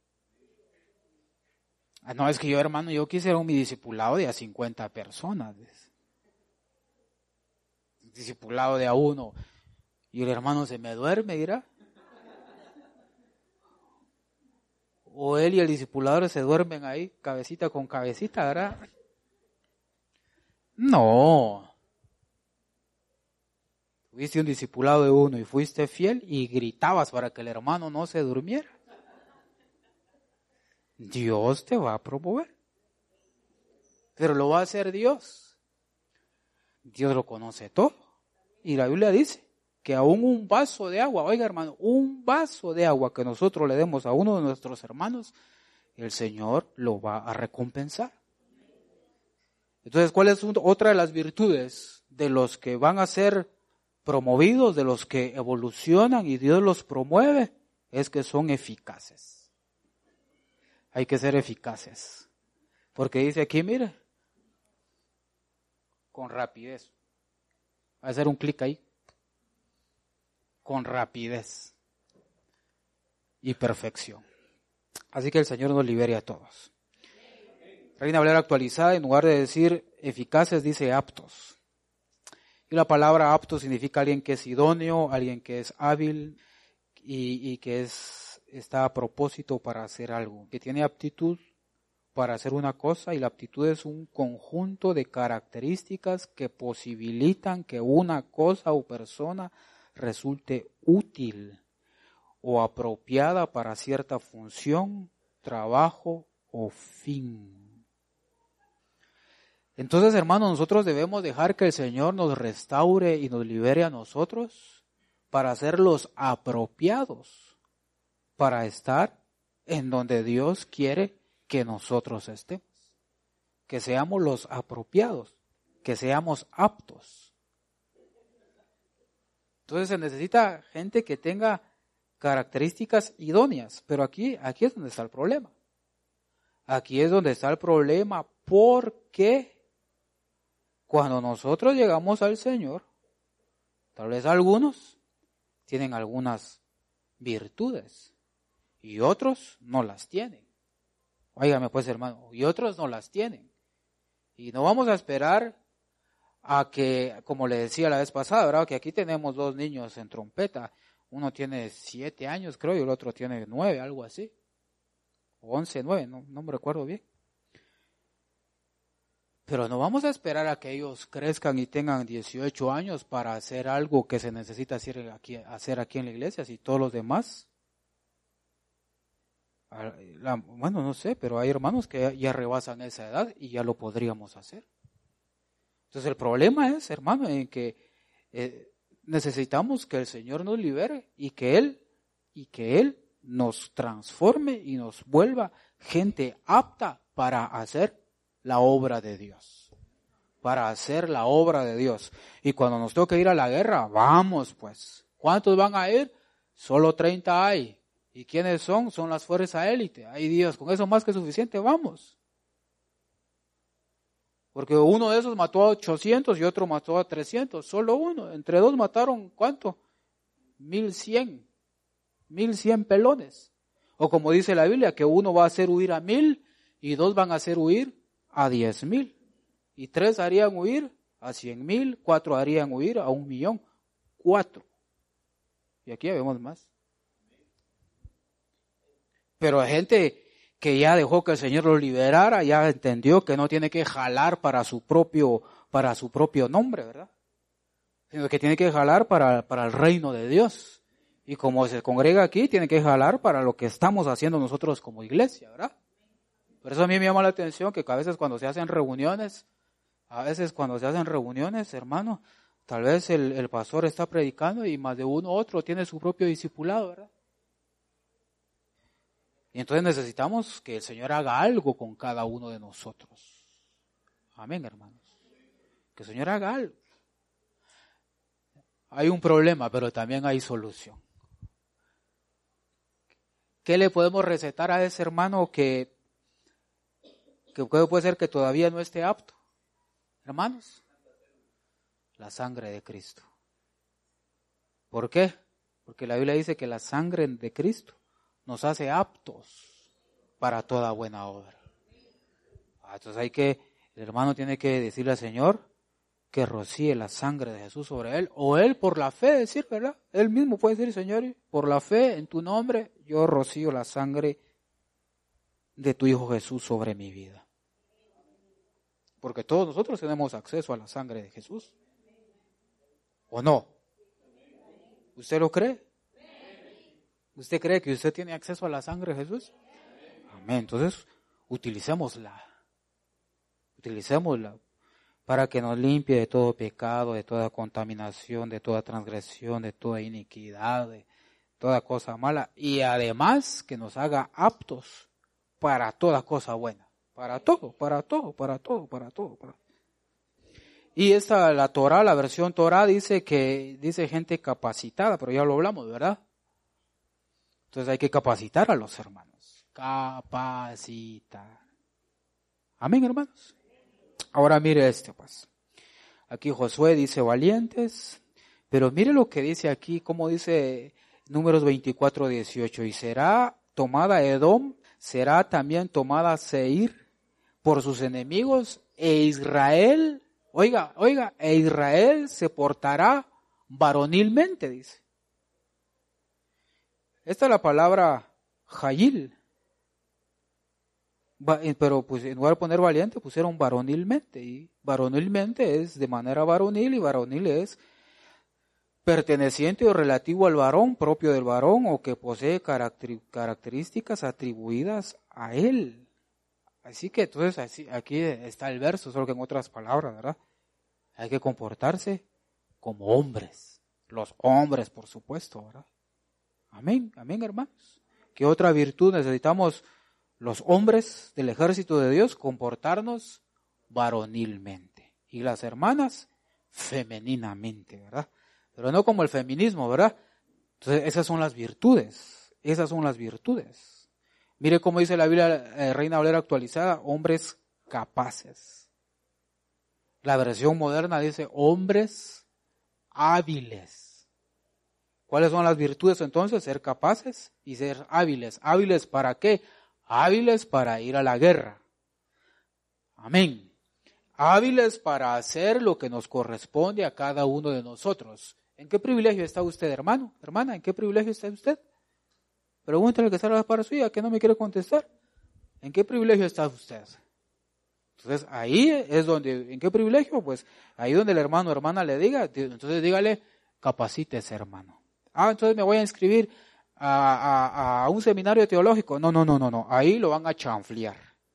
Ah, no, es que yo, hermano, yo quisiera un mi discipulado de a cincuenta personas. Discipulado de a uno. Y el hermano se me duerme, dirá. O él y el discipulador se duermen ahí, cabecita con cabecita, ¿verdad? No. Tuviste un discipulado de uno y fuiste fiel y gritabas para que el hermano no se durmiera. Dios te va a promover. Pero lo va a hacer Dios. Dios lo conoce todo. Y la Biblia dice que aún un vaso de agua, oiga hermano, un vaso de agua que nosotros le demos a uno de nuestros hermanos, el Señor lo va a recompensar. Entonces, ¿cuál es otra de las virtudes de los que van a ser promovidos, de los que evolucionan y Dios los promueve? Es que son eficaces. Hay que ser eficaces. Porque dice aquí, mire, con rapidez. Va a hacer un clic ahí. Con rapidez y perfección. Así que el Señor nos libere a todos. Reina Valera actualizada, en lugar de decir eficaces, dice aptos. Y la palabra apto significa alguien que es idóneo, alguien que es hábil y, y que es, está a propósito para hacer algo, que tiene aptitud para hacer una cosa, y la aptitud es un conjunto de características que posibilitan que una cosa o persona resulte útil o apropiada para cierta función, trabajo o fin. Entonces, hermanos, nosotros debemos dejar que el Señor nos restaure y nos libere a nosotros para ser los apropiados para estar en donde Dios quiere que nosotros estemos. Que seamos los apropiados, que seamos aptos. Entonces se necesita gente que tenga características idóneas, pero aquí, aquí es donde está el problema. Aquí es donde está el problema porque cuando nosotros llegamos al Señor, tal vez algunos tienen algunas virtudes y otros no las tienen. Óigame pues, hermano, y otros no las tienen. Y no vamos a esperar a que, como le decía la vez pasada, ¿verdad? Que aquí tenemos dos niños en trompeta. Uno tiene siete años, creo, y el otro tiene nueve, algo así. O once, nueve, no, no me recuerdo bien. Pero no vamos a esperar a que ellos crezcan y tengan dieciocho años para hacer algo que se necesita hacer aquí, hacer aquí en la iglesia, si todos los demás. La, bueno, no sé, pero hay hermanos que ya rebasan esa edad y ya lo podríamos hacer. Entonces el problema es, hermano, en que eh, necesitamos que el Señor nos libere y que Él, y que Él nos transforme y nos vuelva gente apta para hacer la obra de Dios. Para hacer la obra de Dios. Y cuando nos toque ir a la guerra, vamos pues. ¿Cuántos van a ir? Solo treinta hay. ¿Y quiénes son? Son las fuerzas élite. Ay Dios, con eso más que suficiente, vamos. Porque uno de esos mató a ochocientos y otro mató a trescientos. Solo uno. Entre dos mataron, ¿cuánto? mil cien. mil cien pelones. O como dice la Biblia, que uno va a hacer huir a mil y dos van a hacer huir a diez mil. Y tres harían huir a cien mil, cuatro harían huir a un millón. Cuatro. Y aquí ya vemos más. Pero hay gente que ya dejó que el Señor lo liberara, ya entendió que no tiene que jalar para su propio, para su propio nombre, ¿verdad? Sino que tiene que jalar para, para el reino de Dios. Y como se congrega aquí, tiene que jalar para lo que estamos haciendo nosotros como iglesia, ¿verdad? Por eso a mí me llama la atención que a veces cuando se hacen reuniones, a veces cuando se hacen reuniones, hermano, tal vez el, el pastor está predicando y más de uno u otro tiene su propio discipulado, ¿verdad? Y entonces necesitamos que el Señor haga algo con cada uno de nosotros. Amén, hermanos. Que el Señor haga algo. Hay un problema, pero también hay solución. ¿Qué le podemos recetar a ese hermano que, que puede ser que todavía no esté apto? Hermanos, la sangre de Cristo. ¿Por qué? Porque la Biblia dice que la sangre de Cristo nos hace aptos para toda buena obra. Entonces hay que, el hermano tiene que decirle al Señor que rocíe la sangre de Jesús sobre él, o él por la fe decir, ¿verdad? Él mismo puede decir, Señor, por la fe en tu nombre, yo rocío la sangre de tu Hijo Jesús sobre mi vida. Porque todos nosotros tenemos acceso a la sangre de Jesús. ¿O no? ¿Usted lo cree? ¿Usted cree que usted tiene acceso a la sangre de Jesús? Amén. Entonces, utilicémosla. Utilicémosla para que nos limpie de todo pecado, de toda contaminación, de toda transgresión, de toda iniquidad, de toda cosa mala. Y además que nos haga aptos para toda cosa buena. Para todo, para todo, para todo, para todo. Para... Y esta, la Torah, la versión Torah dice que, dice gente capacitada, pero ya lo hablamos, ¿verdad? Entonces hay que capacitar a los hermanos. Capacitar. Amén, hermanos. Ahora mire este, pues. Aquí Josué dice valientes, pero mire lo que dice aquí, como dice Números veinticuatro, dieciocho. Y será tomada Edom, será también tomada Seir por sus enemigos, e Israel, oiga, oiga, e Israel se portará varonilmente, dice. Esta es la palabra Jayil. Pero pues en lugar de poner valiente pusieron varonilmente, y varonilmente es de manera varonil, y varonil es perteneciente o relativo al varón, propio del varón, o que posee características atribuidas a él. Así que entonces así, aquí está el verso, solo que en otras palabras, ¿verdad? Hay que comportarse como hombres, los hombres por supuesto, ¿verdad? Amén, amén, hermanos. ¿Qué otra virtud necesitamos los hombres del ejército de Dios? Comportarnos varonilmente. Y las hermanas, femeninamente, ¿verdad? Pero no como el feminismo, ¿verdad? Entonces esas son las virtudes, esas son las virtudes. Mire cómo dice la Biblia, eh, Reina Valera actualizada, hombres capaces. La versión moderna dice hombres hábiles. ¿Cuáles son las virtudes entonces? Ser capaces y ser hábiles. ¿Hábiles para qué? Hábiles para ir a la guerra. Amén. Hábiles para hacer lo que nos corresponde a cada uno de nosotros. ¿En qué privilegio está usted, hermano? Hermana, ¿en qué privilegio está usted? Pregúntale al que está a la par suya, que no me quiere contestar. ¿En qué privilegio está usted? Entonces, ahí es donde, ¿en qué privilegio? Pues ahí donde el hermano o hermana le diga, entonces dígale, capacítese, hermano. Ah, entonces me voy a inscribir a, a, a un seminario teológico. No, no, no, no, no. Ahí lo van a chanflear.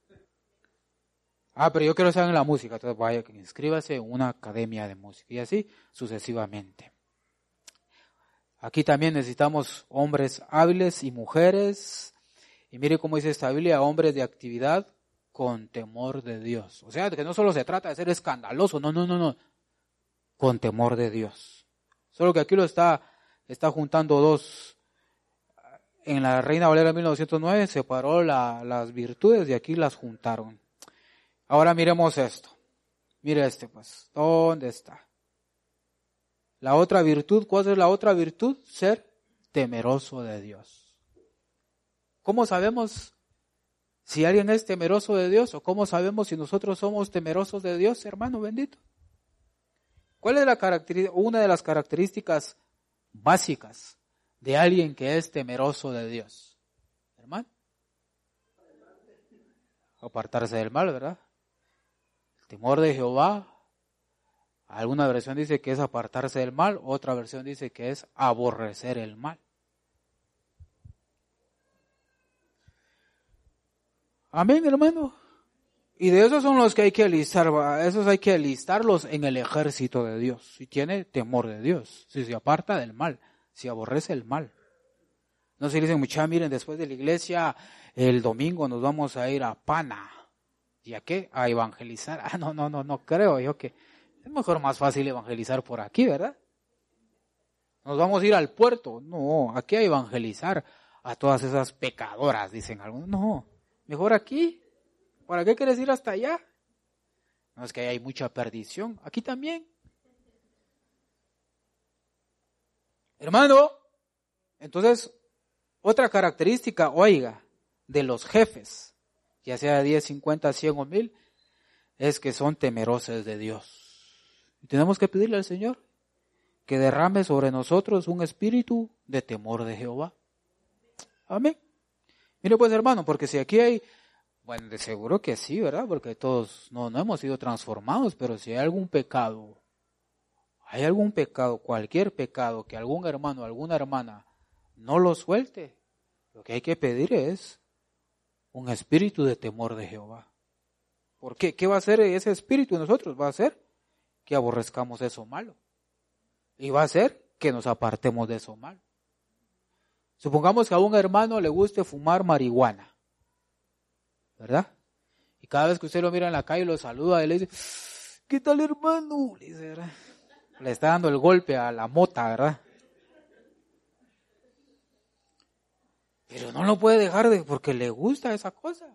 Ah, pero yo quiero estar en la música. Entonces vaya, inscríbase en una academia de música. Y así sucesivamente. Aquí también necesitamos hombres hábiles y mujeres. Y mire cómo dice esta Biblia, hombres de actividad con temor de Dios. O sea, que no solo se trata de ser escandaloso, no, no, no, no. Con temor de Dios. Solo que aquí lo está, está juntando dos. En la Reina Valera mil novecientos nueve separó la, las virtudes y aquí las juntaron. Ahora miremos esto. Mire este pues. ¿Dónde está? La otra virtud, ¿cuál es la otra virtud? Ser temeroso de Dios. ¿Cómo sabemos si alguien es temeroso de Dios o cómo sabemos si nosotros somos temerosos de Dios, hermano bendito? ¿Cuál es la característica, una de las características básicas de alguien que es temeroso de Dios? Hermano, apartarse del mal, ¿verdad? El temor de Jehová. Alguna versión dice que es apartarse del mal, otra versión dice que es aborrecer el mal. Amén, hermano. Y de esos son los que hay que alistar, esos hay que alistarlos en el ejército de Dios. Si tiene temor de Dios, si se aparta del mal, si aborrece el mal. No se dicen, muchachos, miren, después de la iglesia, el domingo nos vamos a ir a Pana. ¿Y a qué? A evangelizar. Ah, no, no, no, no creo yo que es mejor, más fácil evangelizar por aquí, ¿verdad? Nos vamos a ir al puerto. No, aquí a evangelizar a todas esas pecadoras, dicen algunos. No, mejor aquí. ¿Para qué quieres ir hasta allá? No, es que ahí hay mucha perdición. Aquí también. Hermano, entonces, otra característica, oiga, de los jefes, ya sea de diez, cincuenta, cien o mil, es que son temerosos de Dios. Y tenemos que pedirle al Señor que derrame sobre nosotros un espíritu de temor de Jehová. Amén. Mire pues, hermano, porque si aquí hay, bueno, de seguro que sí, ¿verdad? Porque todos no, no hemos sido transformados, pero si hay algún pecado, hay algún pecado, cualquier pecado que algún hermano, alguna hermana no lo suelte, lo que hay que pedir es un espíritu de temor de Jehová. ¿Por qué? ¿Qué va a hacer ese espíritu en nosotros? Va a hacer que aborrezcamos eso malo. Y va a hacer que nos apartemos de eso malo. Supongamos que a un hermano le guste fumar marihuana, ¿verdad? Y cada vez que usted lo mira en la calle, lo saluda y le dice, ¿qué tal, hermano? Le dice, ¿verdad? Le está dando el golpe a la mota, ¿verdad? Pero no lo puede dejar de porque le gusta esa cosa.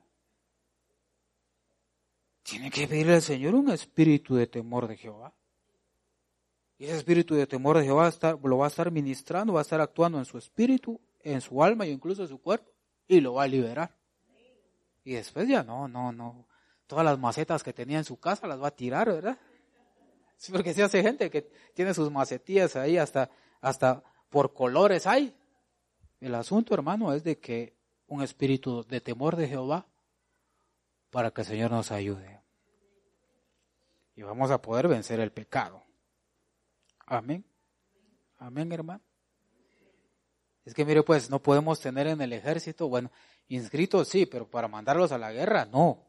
Tiene que pedirle al Señor un espíritu de temor de Jehová. Y ese espíritu de temor de Jehová va a estar, lo va a estar ministrando, va a estar actuando en su espíritu, en su alma y incluso en su cuerpo, y lo va a liberar. Y después ya no, no, no. Todas las macetas que tenía en su casa las va a tirar, ¿verdad? Sí, porque si hace gente que tiene sus macetillas ahí, hasta, hasta por colores hay. El asunto, hermano, es de que un espíritu de temor de Jehová para que el Señor nos ayude. Y vamos a poder vencer el pecado. Amén. Amén, hermano. Es que mire, pues, no podemos tener en el ejército, bueno, inscritos sí, pero para mandarlos a la guerra, no.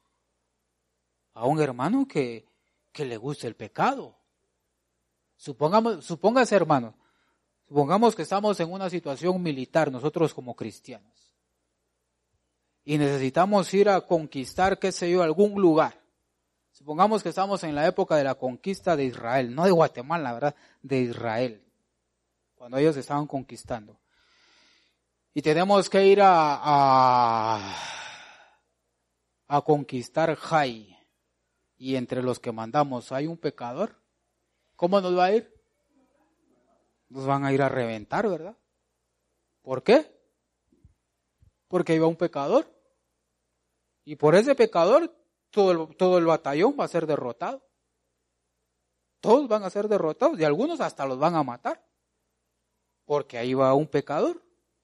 A un hermano que, que le guste el pecado. Supongamos, supóngase, hermano, supongamos que estamos en una situación militar, nosotros como cristianos, y necesitamos ir a conquistar, qué sé yo, algún lugar. Supongamos que estamos en la época de la conquista de Israel, no de Guatemala, ¿verdad? De Israel, cuando ellos estaban conquistando. Y tenemos que ir a, a, a conquistar Jai. Y entre los que mandamos hay un pecador. ¿Cómo nos va a ir? Nos van a ir a reventar, ¿verdad? ¿Por qué? Porque iba un pecador. Y por ese pecador todo el, todo el batallón va a ser derrotado. Todos van a ser derrotados y algunos hasta los van a matar. Porque ahí va un pecador.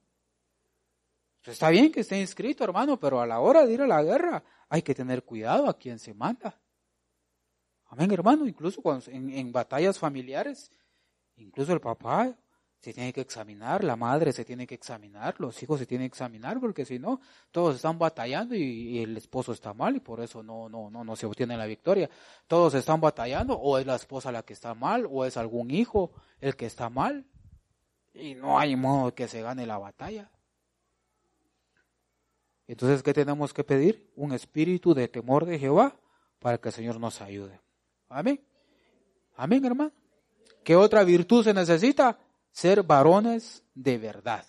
Está bien que esté inscrito, hermano, pero a la hora de ir a la guerra hay que tener cuidado a quien se manda. Amén, hermano. Incluso cuando en, en batallas familiares, incluso el papá se tiene que examinar, la madre se tiene que examinar, los hijos se tienen que examinar, porque si no, todos están batallando y, y el esposo está mal y por eso no, no, no, no se obtiene la victoria. Todos están batallando, o es la esposa la que está mal, o es algún hijo el que está mal, y no hay modo de que se gane la batalla. Entonces, ¿qué tenemos que pedir? Un espíritu de temor de Jehová para que el Señor nos ayude. Amén. Amén, hermano. ¿Qué otra virtud se necesita? Ser varones de verdad.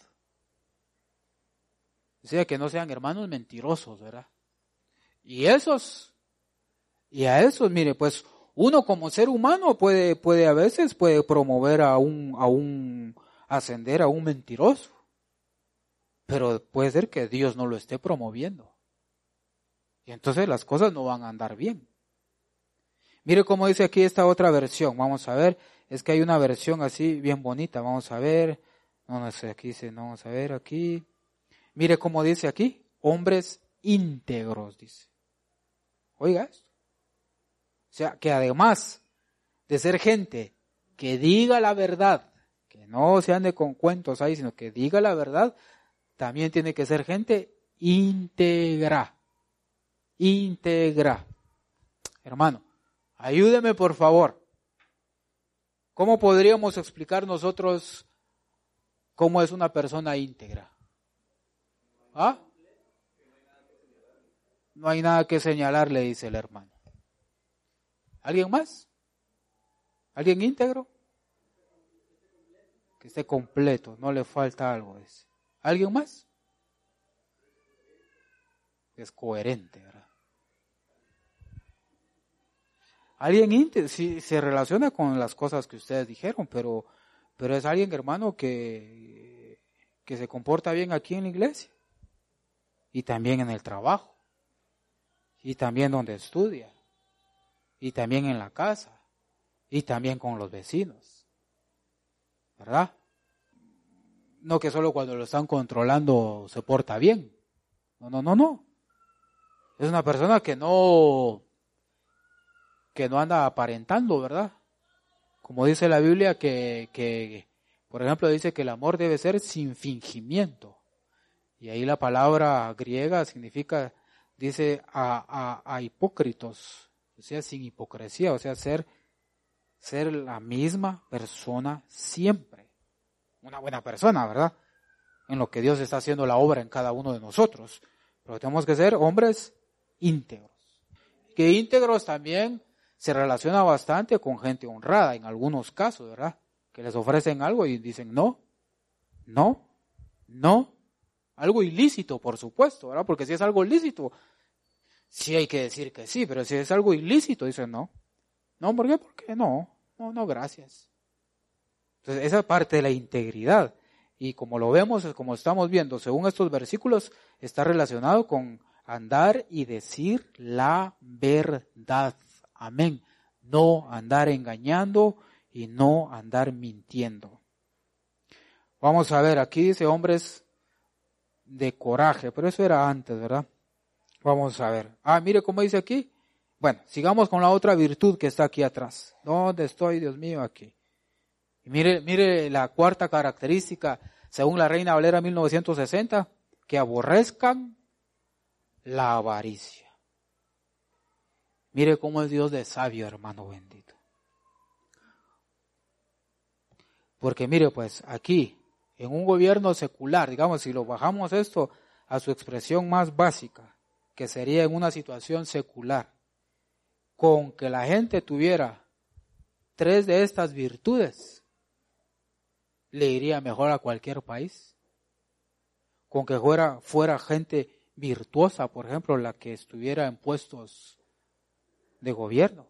O sea, que no sean hermanos mentirosos, ¿verdad? Y esos, y a esos, mire, pues uno como ser humano puede, puede a veces puede promover a un, a un, ascender a un mentiroso. Pero puede ser que Dios no lo esté promoviendo. Y entonces las cosas no van a andar bien. Mire cómo dice aquí esta otra versión. Vamos a ver. Es que hay una versión así bien bonita. Vamos a ver. No, no sé, aquí dice, no, vamos a ver aquí. Mire cómo dice aquí. Hombres íntegros, dice. Oiga esto. O sea, que además de ser gente que diga la verdad, que no se ande con cuentos ahí, sino que diga la verdad, también tiene que ser gente íntegra. íntegra. Hermano, ayúdeme por favor. ¿Cómo podríamos explicar nosotros cómo es una persona íntegra? ¿Ah? No hay nada que señalar, le dice el hermano. ¿Alguien más? ¿Alguien íntegro? Que esté completo, no le falta algo. Dice. ¿Alguien más? Es coherente, ¿verdad? Alguien íntegro, sí, se relaciona con las cosas que ustedes dijeron, pero, pero es alguien, hermano, que, que se comporta bien aquí en la iglesia. Y también en el trabajo. Y también donde estudia. Y también en la casa. Y también con los vecinos. ¿Verdad? No que solo cuando lo están controlando se porta bien. No, no, no, no. Es una persona que no, que no anda aparentando, ¿verdad? Como dice la Biblia que, que, por ejemplo, dice que el amor debe ser sin fingimiento. Y ahí la palabra griega significa, dice a, a, a hipócritos, o sea, sin hipocresía, o sea, ser, ser la misma persona siempre. Una buena persona, ¿verdad? En lo que Dios está haciendo la obra en cada uno de nosotros. Pero tenemos que ser hombres íntegros. Que íntegros también se relaciona bastante con gente honrada en algunos casos, ¿verdad? Que les ofrecen algo y dicen no, no, no. Algo ilícito, por supuesto, ¿verdad? Porque si es algo ilícito, sí hay que decir que sí, pero si es algo ilícito, dicen no. No, ¿por qué? Porque no, no, no, gracias. Entonces, esa parte de la integridad, y como lo vemos, como estamos viendo, según estos versículos, está relacionado con andar y decir la verdad. Amén. No andar engañando y no andar mintiendo. Vamos a ver, aquí dice hombres de coraje, pero eso era antes, ¿verdad? Vamos a ver. Ah, mire cómo dice aquí. Bueno, sigamos con la otra virtud que está aquí atrás. ¿Dónde estoy, Dios mío? Aquí. Y mire, mire la cuarta característica, según la Reina Valera mil novecientos sesenta, que aborrezcan la avaricia. Mire cómo es Dios de sabio, hermano bendito. Porque mire, pues aquí, en un gobierno secular, digamos, si lo bajamos esto a su expresión más básica, que sería en una situación secular, con que la gente tuviera tres de estas virtudes, le iría mejor a cualquier país. Con que fuera, fuera gente virtuosa, por ejemplo, la que estuviera en puestos de gobierno.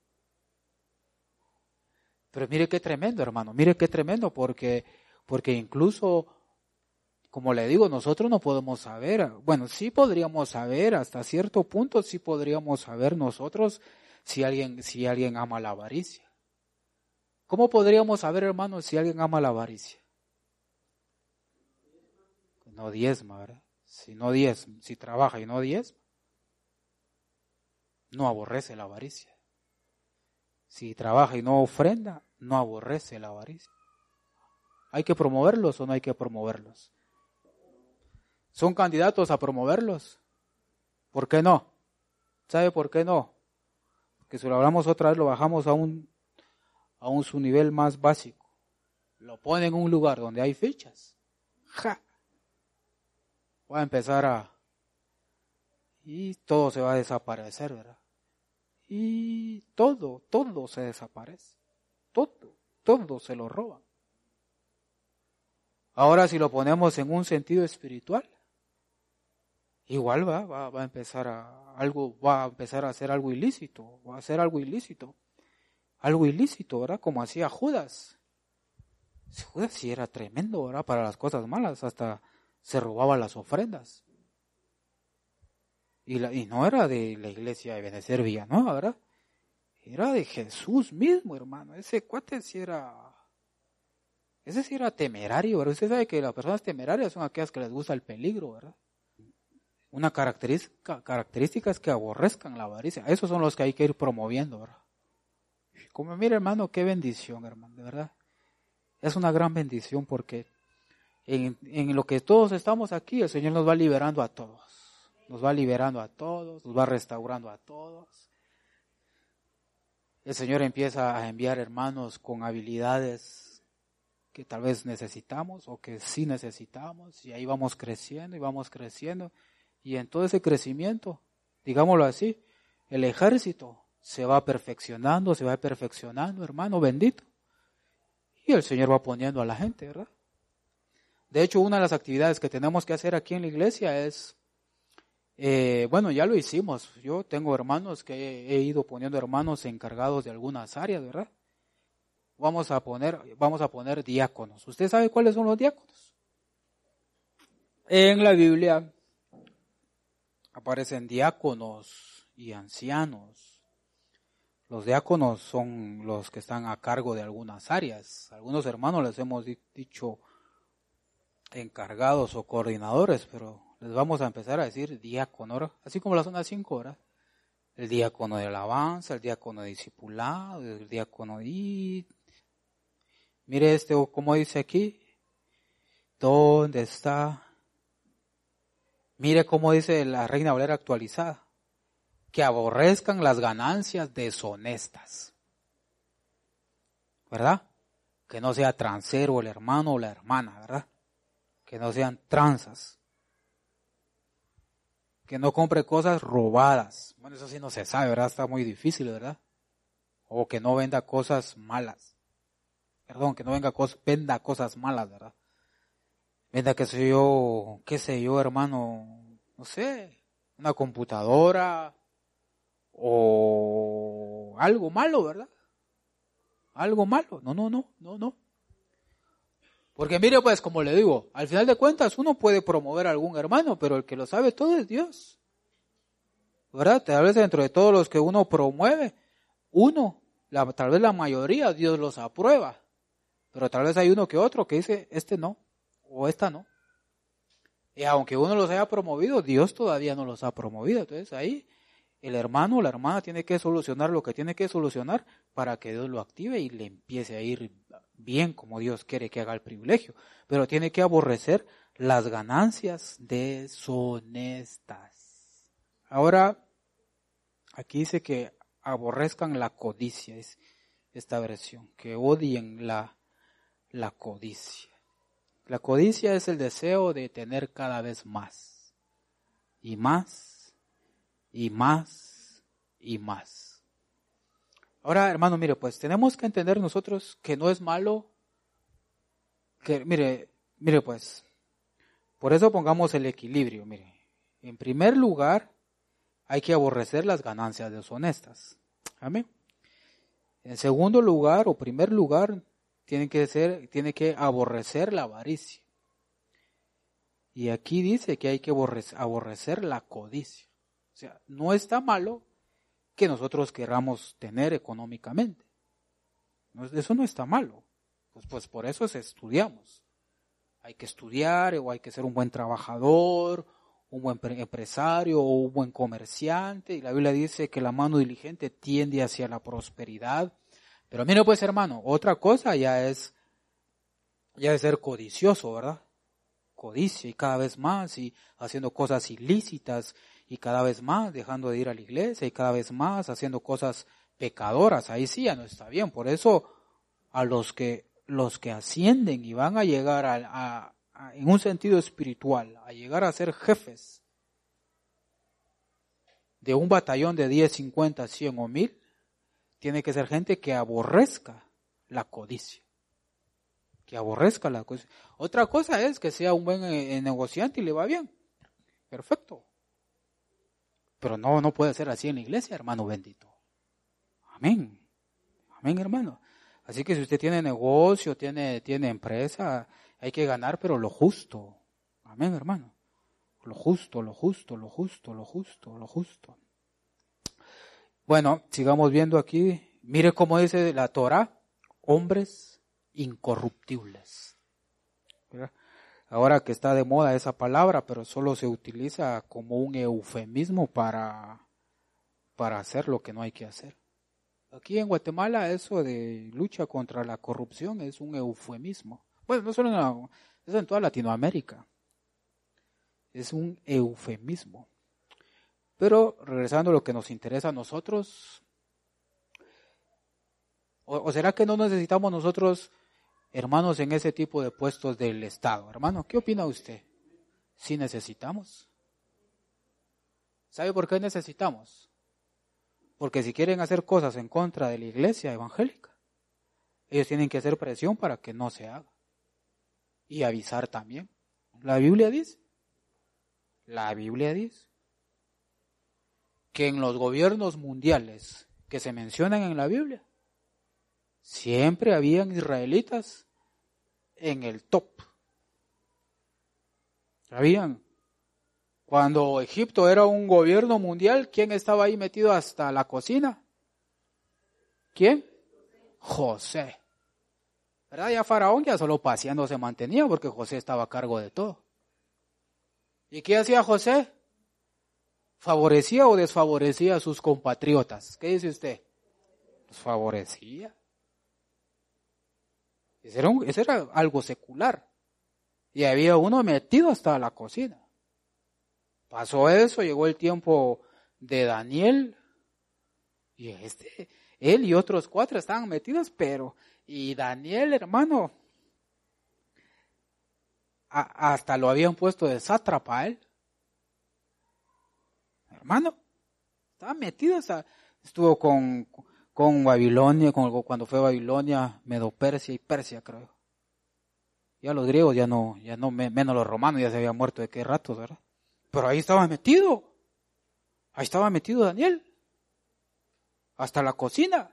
Pero mire qué tremendo, hermano, mire qué tremendo, porque, porque incluso, como le digo, nosotros no podemos saber, bueno, sí podríamos saber, hasta cierto punto sí podríamos saber nosotros si alguien, si alguien ama la avaricia. ¿Cómo podríamos saber, hermano, si alguien ama la avaricia? No diezma, ¿verdad? Si no diezma, si trabaja y no diezma, no aborrece la avaricia. Si trabaja y no ofrenda, no aborrece la avaricia. ¿Hay que promoverlos o no hay que promoverlos? ¿Son candidatos a promoverlos? ¿Por qué no? ¿Sabe por qué no? Porque si lo hablamos otra vez, lo bajamos a un, a un su nivel más básico. Lo pone en un lugar donde hay fichas. ¡Ja! Va a empezar a... y todo se va a desaparecer, ¿verdad? Y todo, todo se desaparece. Todo, todo se lo roban. Ahora si lo ponemos en un sentido espiritual, igual va, va, va a empezar a algo, va a empezar a hacer algo ilícito, va a hacer algo ilícito, algo ilícito, ¿verdad? Como hacía Judas. Judas sí era tremendo, ¿verdad? Para las cosas malas, hasta se robaba las ofrendas. Y, la, y no era de la iglesia de Benecer Villanueva, ¿verdad? Era de Jesús mismo, hermano. Ese cuate sí era, ese sí era temerario, ¿verdad? Usted sabe que las personas temerarias son aquellas que les gusta el peligro, ¿verdad? Una característica, característica es que aborrezcan la avaricia. Esos son los que hay que ir promoviendo, ¿verdad? Como mire, hermano, qué bendición, hermano, de verdad. Es una gran bendición porque en, en lo que todos estamos aquí, el Señor nos va liberando a todos. nos va liberando a todos, nos va restaurando a todos. El Señor empieza a enviar hermanos con habilidades que tal vez necesitamos o que sí necesitamos, y ahí vamos creciendo y vamos creciendo, y en todo ese crecimiento, digámoslo así, el ejército se va perfeccionando, se va perfeccionando, hermano bendito, y el Señor va poniendo a la gente, ¿verdad? De hecho, una de las actividades que tenemos que hacer aquí en la iglesia es, eh, bueno, ya lo hicimos, yo tengo hermanos que he, he ido poniendo hermanos encargados de algunas áreas, ¿verdad? Vamos a poner, vamos a poner diáconos. ¿Usted sabe cuáles son los diáconos? En la Biblia aparecen diáconos y ancianos. Los diáconos son los que están a cargo de algunas áreas. Algunos hermanos les hemos dicho encargados o coordinadores, pero les vamos a empezar a decir diácono, así como la zona cinco, ¿verdad? El diácono de alabanza, el diácono de discipulado, el diácono de... Mire este, como dice aquí, ¿dónde está? Mire cómo dice la Reina Valera actualizada, que aborrezcan las ganancias deshonestas, ¿verdad? Que no sea transero el hermano o la hermana, ¿verdad? Que no sean tranzas, que no compre cosas robadas. Bueno, eso sí no se sabe, ¿verdad? Está muy difícil, ¿verdad? O que no venda cosas malas. Perdón, que no venga cos, venda cosas malas, ¿verdad? Venda, qué sé yo, qué sé yo, hermano, no sé, una computadora o algo malo, ¿verdad? Algo malo. No, no, no, no, no. Porque mire, pues, como le digo, al final de cuentas uno puede promover a algún hermano, pero el que lo sabe todo es Dios. ¿Verdad? Tal vez dentro de todos los que uno promueve, uno, la, tal vez la mayoría, Dios los aprueba. Pero tal vez hay uno que otro que dice, este no, o esta no. Y aunque uno los haya promovido, Dios todavía no los ha promovido. Entonces ahí el hermano o la hermana tiene que solucionar lo que tiene que solucionar para que Dios lo active y le empiece a ir bien como Dios quiere que haga el privilegio. Pero tiene que aborrecer las ganancias deshonestas. Ahora, aquí dice que aborrezcan la codicia, es esta versión, que odien la La codicia. La codicia es el deseo de tener cada vez más, y más, y más, y más. Ahora, hermano, mire, pues tenemos que entender nosotros que no es malo, que, mire, mire pues, por eso pongamos el equilibrio, mire. En primer lugar, hay que aborrecer las ganancias deshonestas. Amén. En segundo lugar, o primer lugar, Tiene que ser, tiene que aborrecer la avaricia. Y aquí dice que hay que aborrecer, aborrecer la codicia. O sea, no está malo que nosotros queramos tener económicamente. No, eso no está malo. Pues, pues por eso es estudiamos. Hay que estudiar o hay que ser un buen trabajador, un buen empresario o un buen comerciante. Y la Biblia dice que la mano diligente tiende hacia la prosperidad. Pero mire pues, hermano, otra cosa ya es, ya es ser codicioso, ¿verdad? Codicia y cada vez más, y haciendo cosas ilícitas, y cada vez más dejando de ir a la iglesia, y cada vez más haciendo cosas pecadoras. Ahí sí ya no está bien. Por eso a los que, los que ascienden y van a llegar a, a, a, en un sentido espiritual, a llegar a ser jefes de un batallón de diez, cincuenta, cien o mil, tiene que ser gente que aborrezca la codicia. Que aborrezca la codicia. Otra cosa es que sea un buen eh, negociante y le va bien. Perfecto. Pero no, no puede ser así en la iglesia, hermano bendito. Amén. Amén, hermano. Así que si usted tiene negocio, tiene, tiene empresa, hay que ganar, pero lo justo. Amén, hermano. Lo justo, lo justo, lo justo, lo justo, lo justo. Bueno, sigamos viendo aquí. Mire cómo dice la Torah, hombres incorruptibles. ¿Verdad? Ahora que está de moda esa palabra, pero solo se utiliza como un eufemismo para, para hacer lo que no hay que hacer. Aquí en Guatemala eso de lucha contra la corrupción es un eufemismo. Bueno, no solo en, es en toda Latinoamérica. Es un eufemismo. Pero regresando a lo que nos interesa a nosotros, ¿o, o será que no necesitamos nosotros, hermanos, en ese tipo de puestos del Estado? Hermano, ¿qué opina usted? ¿Sí necesitamos? ¿Sabe por qué necesitamos? Porque si quieren hacer cosas en contra de la iglesia evangélica, ellos tienen que hacer presión para que no se haga. Y avisar también. La Biblia dice, la Biblia dice, que en los gobiernos mundiales que se mencionan en la Biblia, siempre habían israelitas en el top. Habían. Cuando Egipto era un gobierno mundial, ¿quién estaba ahí metido hasta la cocina? ¿Quién? José. ¿Verdad? Ya Faraón ya solo paseando se mantenía porque José estaba a cargo de todo. ¿Y qué hacía José? ¿Favorecía o desfavorecía a sus compatriotas? ¿Qué dice usted? Los favorecía. Ese era, un, ese era algo secular. Y había uno metido hasta la cocina. Pasó eso, llegó el tiempo de Daniel. Y este, él y otros cuatro estaban metidos, pero, y Daniel, hermano, a, hasta lo habían puesto de sátrapa a él. Hermano, estaba metido, a, estuvo con, con Babilonia, con, cuando fue Babilonia, Medo-Persia y Persia, creo. Ya los griegos ya no, ya no, menos los romanos ya se habían muerto de qué ratos, ¿verdad? Pero ahí estaba metido, ahí estaba metido Daniel, hasta la cocina.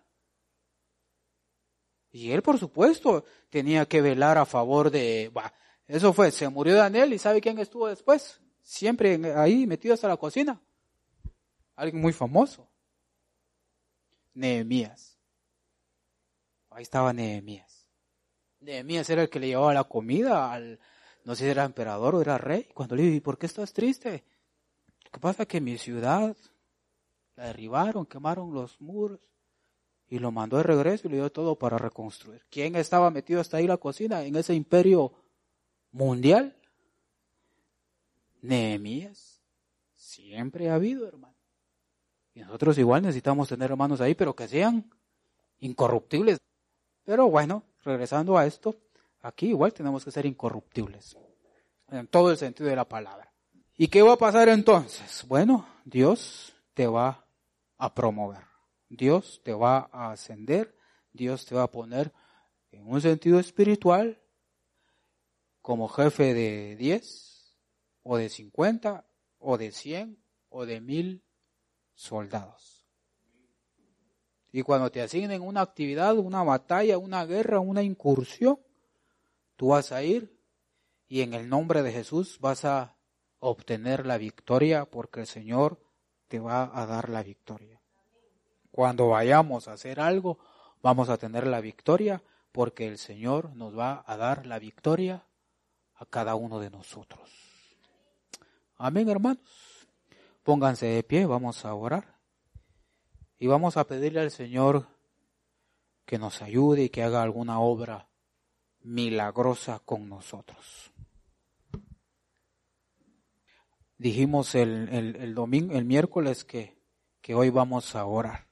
Y él, por supuesto, tenía que velar a favor de, bah, eso fue, se murió Daniel y ¿sabe quién estuvo después? Siempre ahí metido hasta la cocina. Alguien muy famoso. Nehemías. Ahí estaba Nehemías. Nehemías era el que le llevaba la comida al, no sé si era emperador o era rey. Cuando le dije, ¿y por qué estás triste? Lo que pasa es que mi ciudad la derribaron, quemaron los muros y lo mandó de regreso y le dio todo para reconstruir. ¿Quién estaba metido hasta ahí en la cocina en ese imperio mundial? Nehemías. Siempre ha habido, hermano. Y nosotros igual necesitamos tener hermanos ahí, pero que sean incorruptibles. Pero bueno, regresando a esto, aquí igual tenemos que ser incorruptibles, en todo el sentido de la palabra. ¿Y qué va a pasar entonces? Bueno, Dios te va a promover, Dios te va a ascender, Dios te va a poner en un sentido espiritual como jefe de diez, o de cincuenta, o de cien, o de mil soldados. Y cuando te asignen una actividad, una batalla, una guerra, una incursión, tú vas a ir y en el nombre de Jesús vas a obtener la victoria porque el Señor te va a dar la victoria. Cuando vayamos a hacer algo, vamos a tener la victoria porque el Señor nos va a dar la victoria a cada uno de nosotros. Amén, hermanos. Pónganse de pie, vamos a orar. Y vamos a pedirle al Señor que nos ayude y que haga alguna obra milagrosa con nosotros. Dijimos el, el, el domingo, el miércoles que, que hoy vamos a orar.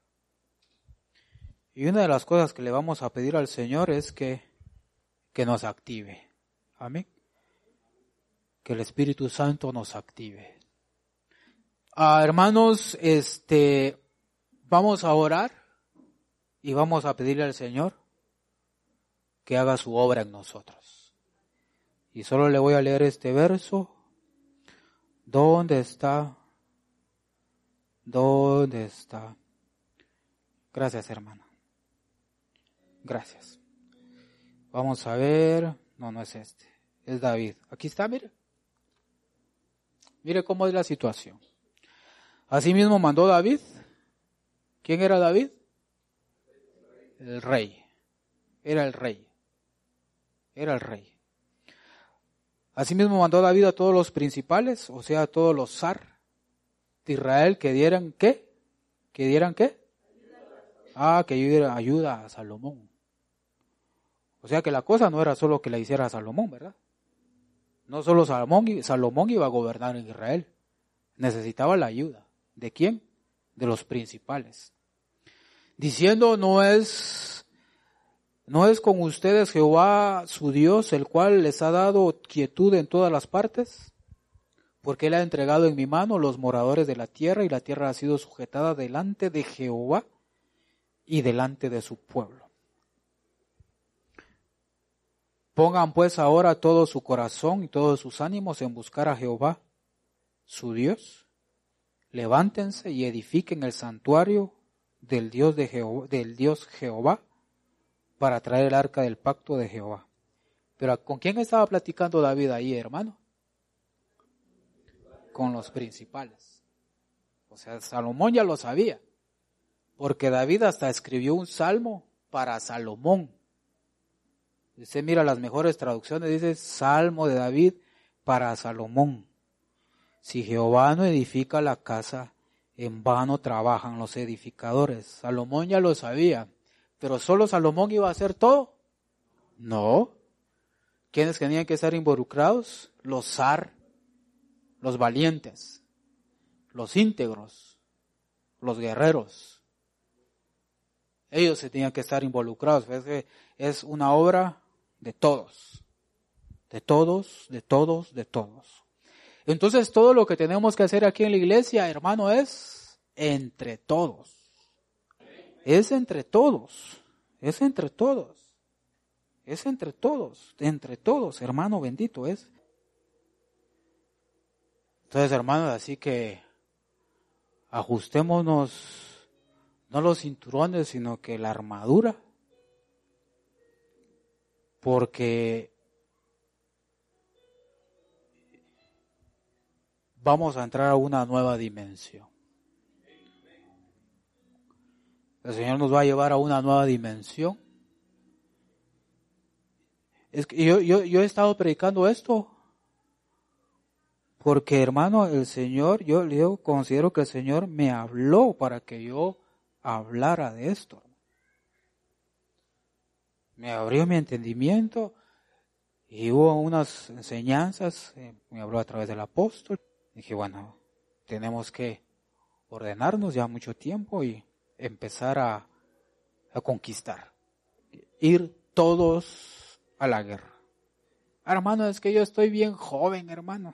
Y una de las cosas que le vamos a pedir al Señor es que, que nos active. Amén. Que el Espíritu Santo nos active. Ah, hermanos, este, vamos a orar y vamos a pedirle al Señor que haga su obra en nosotros. Y solo le voy a leer este verso. ¿Dónde está? ¿Dónde está? Gracias, hermano. Gracias. Vamos a ver. No, no es este. Es David. Aquí está, mire. Mire cómo es la situación. Asimismo mandó David. ¿Quién era David? El rey. Era el rey. Era el rey. Asimismo mandó David a todos los principales, o sea, a todos los zar de Israel que dieran ¿qué? ¿Que dieran qué? Ah, que dieran ayuda a Salomón. O sea que la cosa no era solo que la hiciera a Salomón, ¿verdad? No solo Salomón, Salomón iba a gobernar en Israel. Necesitaba la ayuda. ¿De quién? De los principales. Diciendo, no es, no es con ustedes Jehová su Dios, el cual les ha dado quietud en todas las partes, porque él ha entregado en mi mano los moradores de la tierra, y la tierra ha sido sujetada delante de Jehová y delante de su pueblo. Pongan pues ahora todo su corazón y todos sus ánimos en buscar a Jehová, su Dios. Levántense y edifiquen el santuario del Dios de Jehová, del Dios Jehová, para traer el arca del pacto de Jehová. Pero ¿con quién estaba platicando David ahí, hermano? Con los principales. O sea, Salomón ya lo sabía, porque David hasta escribió un salmo para Salomón. Usted mira las mejores traducciones, dice Salmo de David para Salomón. Si Jehová no edifica la casa, en vano trabajan los edificadores. Salomón ya lo sabía, pero ¿solo Salomón iba a hacer todo? No. ¿Quiénes tenían que estar involucrados? Los zar, los valientes, los íntegros, los guerreros. Ellos se tenían que estar involucrados. Es que es una obra de todos, de todos, de todos, de todos. Entonces todo lo que tenemos que hacer aquí en la iglesia, hermano, es entre todos. Es entre todos, es entre todos, es entre todos, entre todos, hermano bendito es. Entonces, hermanos, así que ajustémonos no los cinturones, sino que la armadura, porque vamos a entrar a una nueva dimensión. El Señor nos va a llevar a una nueva dimensión. Es que yo, yo, yo he estado predicando esto porque, hermano, el Señor, yo, yo considero que el Señor me habló para que yo hablara de esto. Me abrió mi entendimiento y hubo unas enseñanzas, eh, me habló a través del apóstol. Dije, bueno, tenemos que ordenarnos ya mucho tiempo y empezar a, a conquistar. Ir todos a la guerra. Hermano, es que yo estoy bien joven, hermano.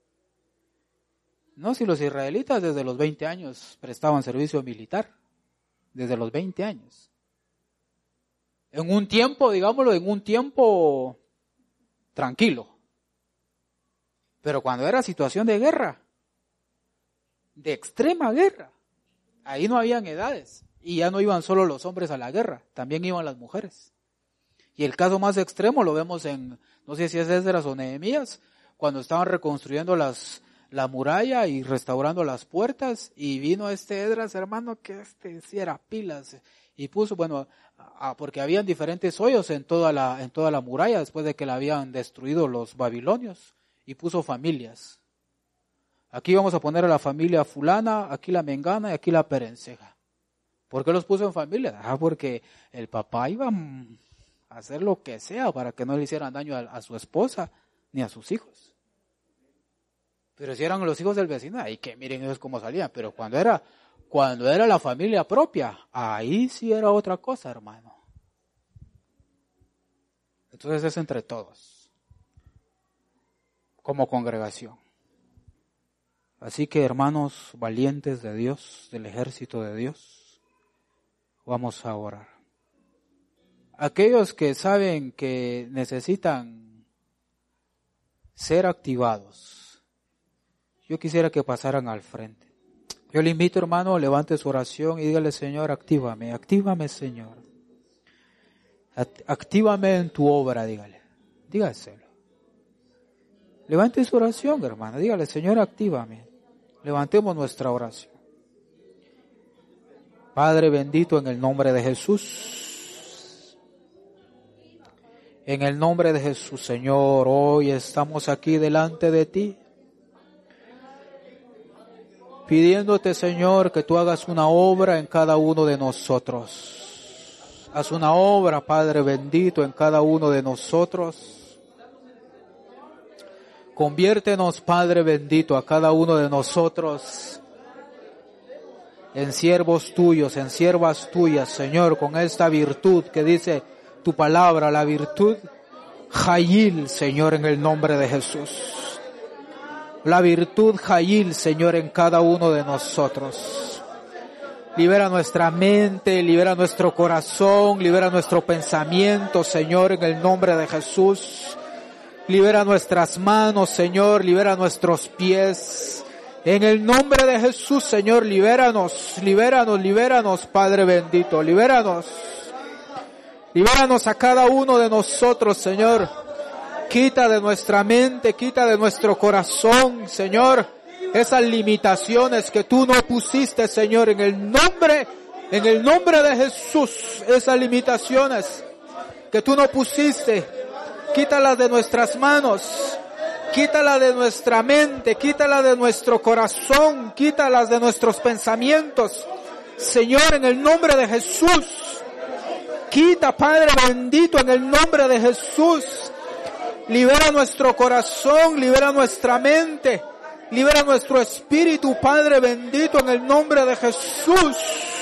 No, si los israelitas desde los veinte años prestaban servicio militar. Desde los veinte años. En un tiempo, digámoslo, en un tiempo tranquilo. Pero cuando era situación de guerra, de extrema guerra, ahí no habían edades. Y ya no iban solo los hombres a la guerra, también iban las mujeres. Y el caso más extremo lo vemos en, no sé si es Esdras o Nehemías, cuando estaban reconstruyendo las, la muralla y restaurando las puertas, y vino este Esdras, hermano, que este sí era pilas, y puso, bueno, a, porque habían diferentes hoyos en toda la, en toda la muralla después de que la habían destruido los babilonios, y puso familias. Aquí vamos a poner a la familia fulana, aquí la mengana y aquí la perenceja. ¿Por qué los puso en familia? Ah, porque el papá iba a hacer lo que sea para que no le hicieran daño a, a su esposa ni a sus hijos. Pero si eran los hijos del vecino, ahí que miren ellos cómo salían. Pero cuando era, cuando era la familia propia, ahí sí era otra cosa, hermano. Entonces es entre todos, como congregación. Así que, hermanos valientes de Dios, del ejército de Dios, vamos a orar. Aquellos que saben que necesitan ser activados, yo quisiera que pasaran al frente. Yo le invito, hermano, levante su oración y dígale, Señor, actívame, actívame, Señor. Actívame en tu obra, dígale. Dígaselo. Levante su oración, hermano, dígale, Señor, actívame. Levantemos nuestra oración. Padre bendito, en el nombre de Jesús. En el nombre de Jesús, Señor, hoy estamos aquí delante de ti, pidiéndote, Señor, que tú hagas una obra en cada uno de nosotros. Haz una obra, Padre bendito, en cada uno de nosotros. Conviértenos, Padre bendito, a cada uno de nosotros en siervos tuyos, en siervas tuyas, Señor, con esta virtud que dice tu palabra, la virtud Hayil, Señor, en el nombre de Jesús. La virtud Hayil, Señor, en cada uno de nosotros. Libera nuestra mente, libera nuestro corazón, libera nuestro pensamiento, Señor, en el nombre de Jesús. Libera nuestras manos, Señor, libera nuestros pies. En el nombre de Jesús, Señor, libéranos, libéranos, libéranos, Padre bendito, libéranos. Libéranos a cada uno de nosotros, Señor. Quita de nuestra mente, quita de nuestro corazón, Señor, esas limitaciones que tú no pusiste, Señor, en el nombre, en el nombre de Jesús, esas limitaciones que tú no pusiste, quítalas de nuestras manos, quítalas de nuestra mente, quítalas de nuestro corazón, quítalas de nuestros pensamientos, Señor, en el nombre de Jesús. Quita, Padre bendito, en el nombre de Jesús. Libera nuestro corazón, libera nuestra mente, libera nuestro espíritu, Padre bendito, en el nombre de Jesús.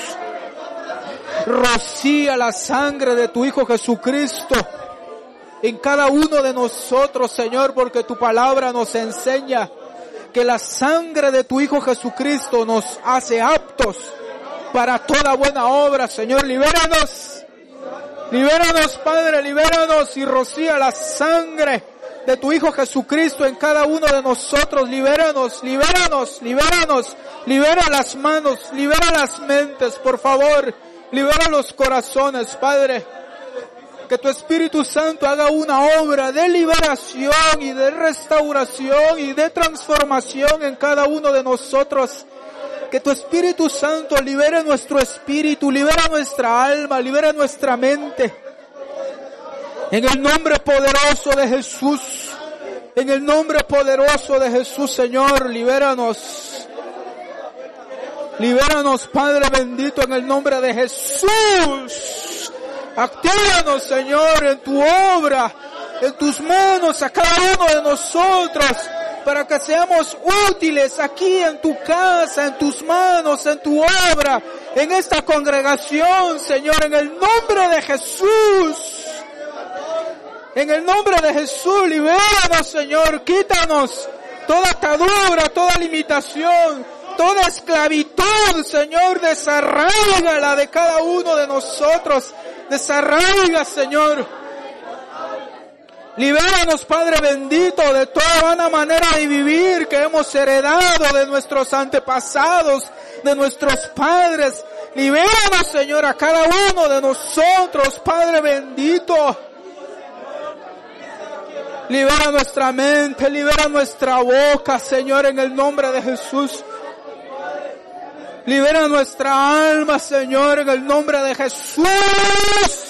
Rocía la sangre de tu Hijo Jesucristo en cada uno de nosotros, Señor, porque tu palabra nos enseña que la sangre de tu Hijo Jesucristo nos hace aptos para toda buena obra, Señor. Libéranos. Libéranos, Padre, libéranos y rocía la sangre de tu Hijo Jesucristo en cada uno de nosotros. Libéranos, libéranos, libéranos, libera las manos, libera las mentes, por favor, libera los corazones, Padre. Que tu Espíritu Santo haga una obra de liberación y de restauración y de transformación en cada uno de nosotros. Que tu Espíritu Santo libere nuestro espíritu, libera nuestra alma, libera nuestra mente. En el nombre poderoso de Jesús, en el nombre poderoso de Jesús, Señor, libéranos. Libéranos, Padre bendito, en el nombre de Jesús. Actívanos, Señor, en tu obra, en tus manos, a cada uno de nosotros, para que seamos útiles aquí en tu casa, en tus manos, en tu obra, en esta congregación, Señor, en el nombre de Jesús. En el nombre de Jesús, libéranos, Señor, quítanos toda atadura, toda limitación, toda esclavitud, Señor, desarráigala de cada uno de nosotros, desarraiga, Señor. Libéranos, Padre bendito, de toda vana manera de vivir que hemos heredado de nuestros antepasados, de nuestros padres. Libéranos, Señor, a cada uno de nosotros, Padre bendito. Libera nuestra mente, libera nuestra boca, Señor, en el nombre de Jesús. Libera nuestra alma, Señor, en el nombre de Jesús.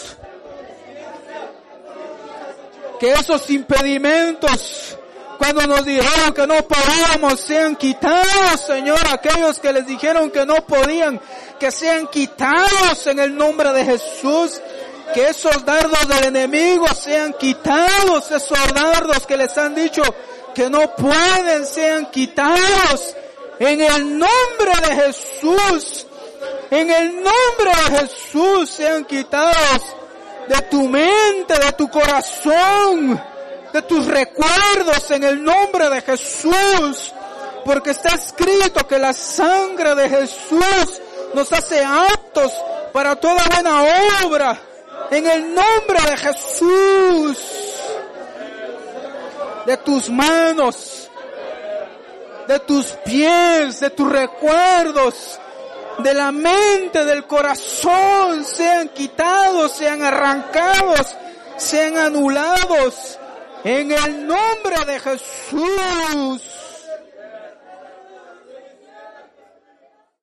Que esos impedimentos, cuando nos dijeron que no podíamos, sean quitados, Señor. Aquellos que les dijeron que no podían, que sean quitados en el nombre de Jesús. Que esos dardos del enemigo sean quitados, esos dardos que les han dicho que no pueden, sean quitados. En el nombre de Jesús, en el nombre de Jesús sean quitados. De tu mente, de tu corazón, de tus recuerdos, en el nombre de Jesús. Porque está escrito que la sangre de Jesús nos hace aptos para toda buena obra. En el nombre de Jesús. De tus manos, de tus pies, de tus recuerdos, de la mente, del corazón, sean quitados, sean arrancados, sean anulados, en el nombre de Jesús.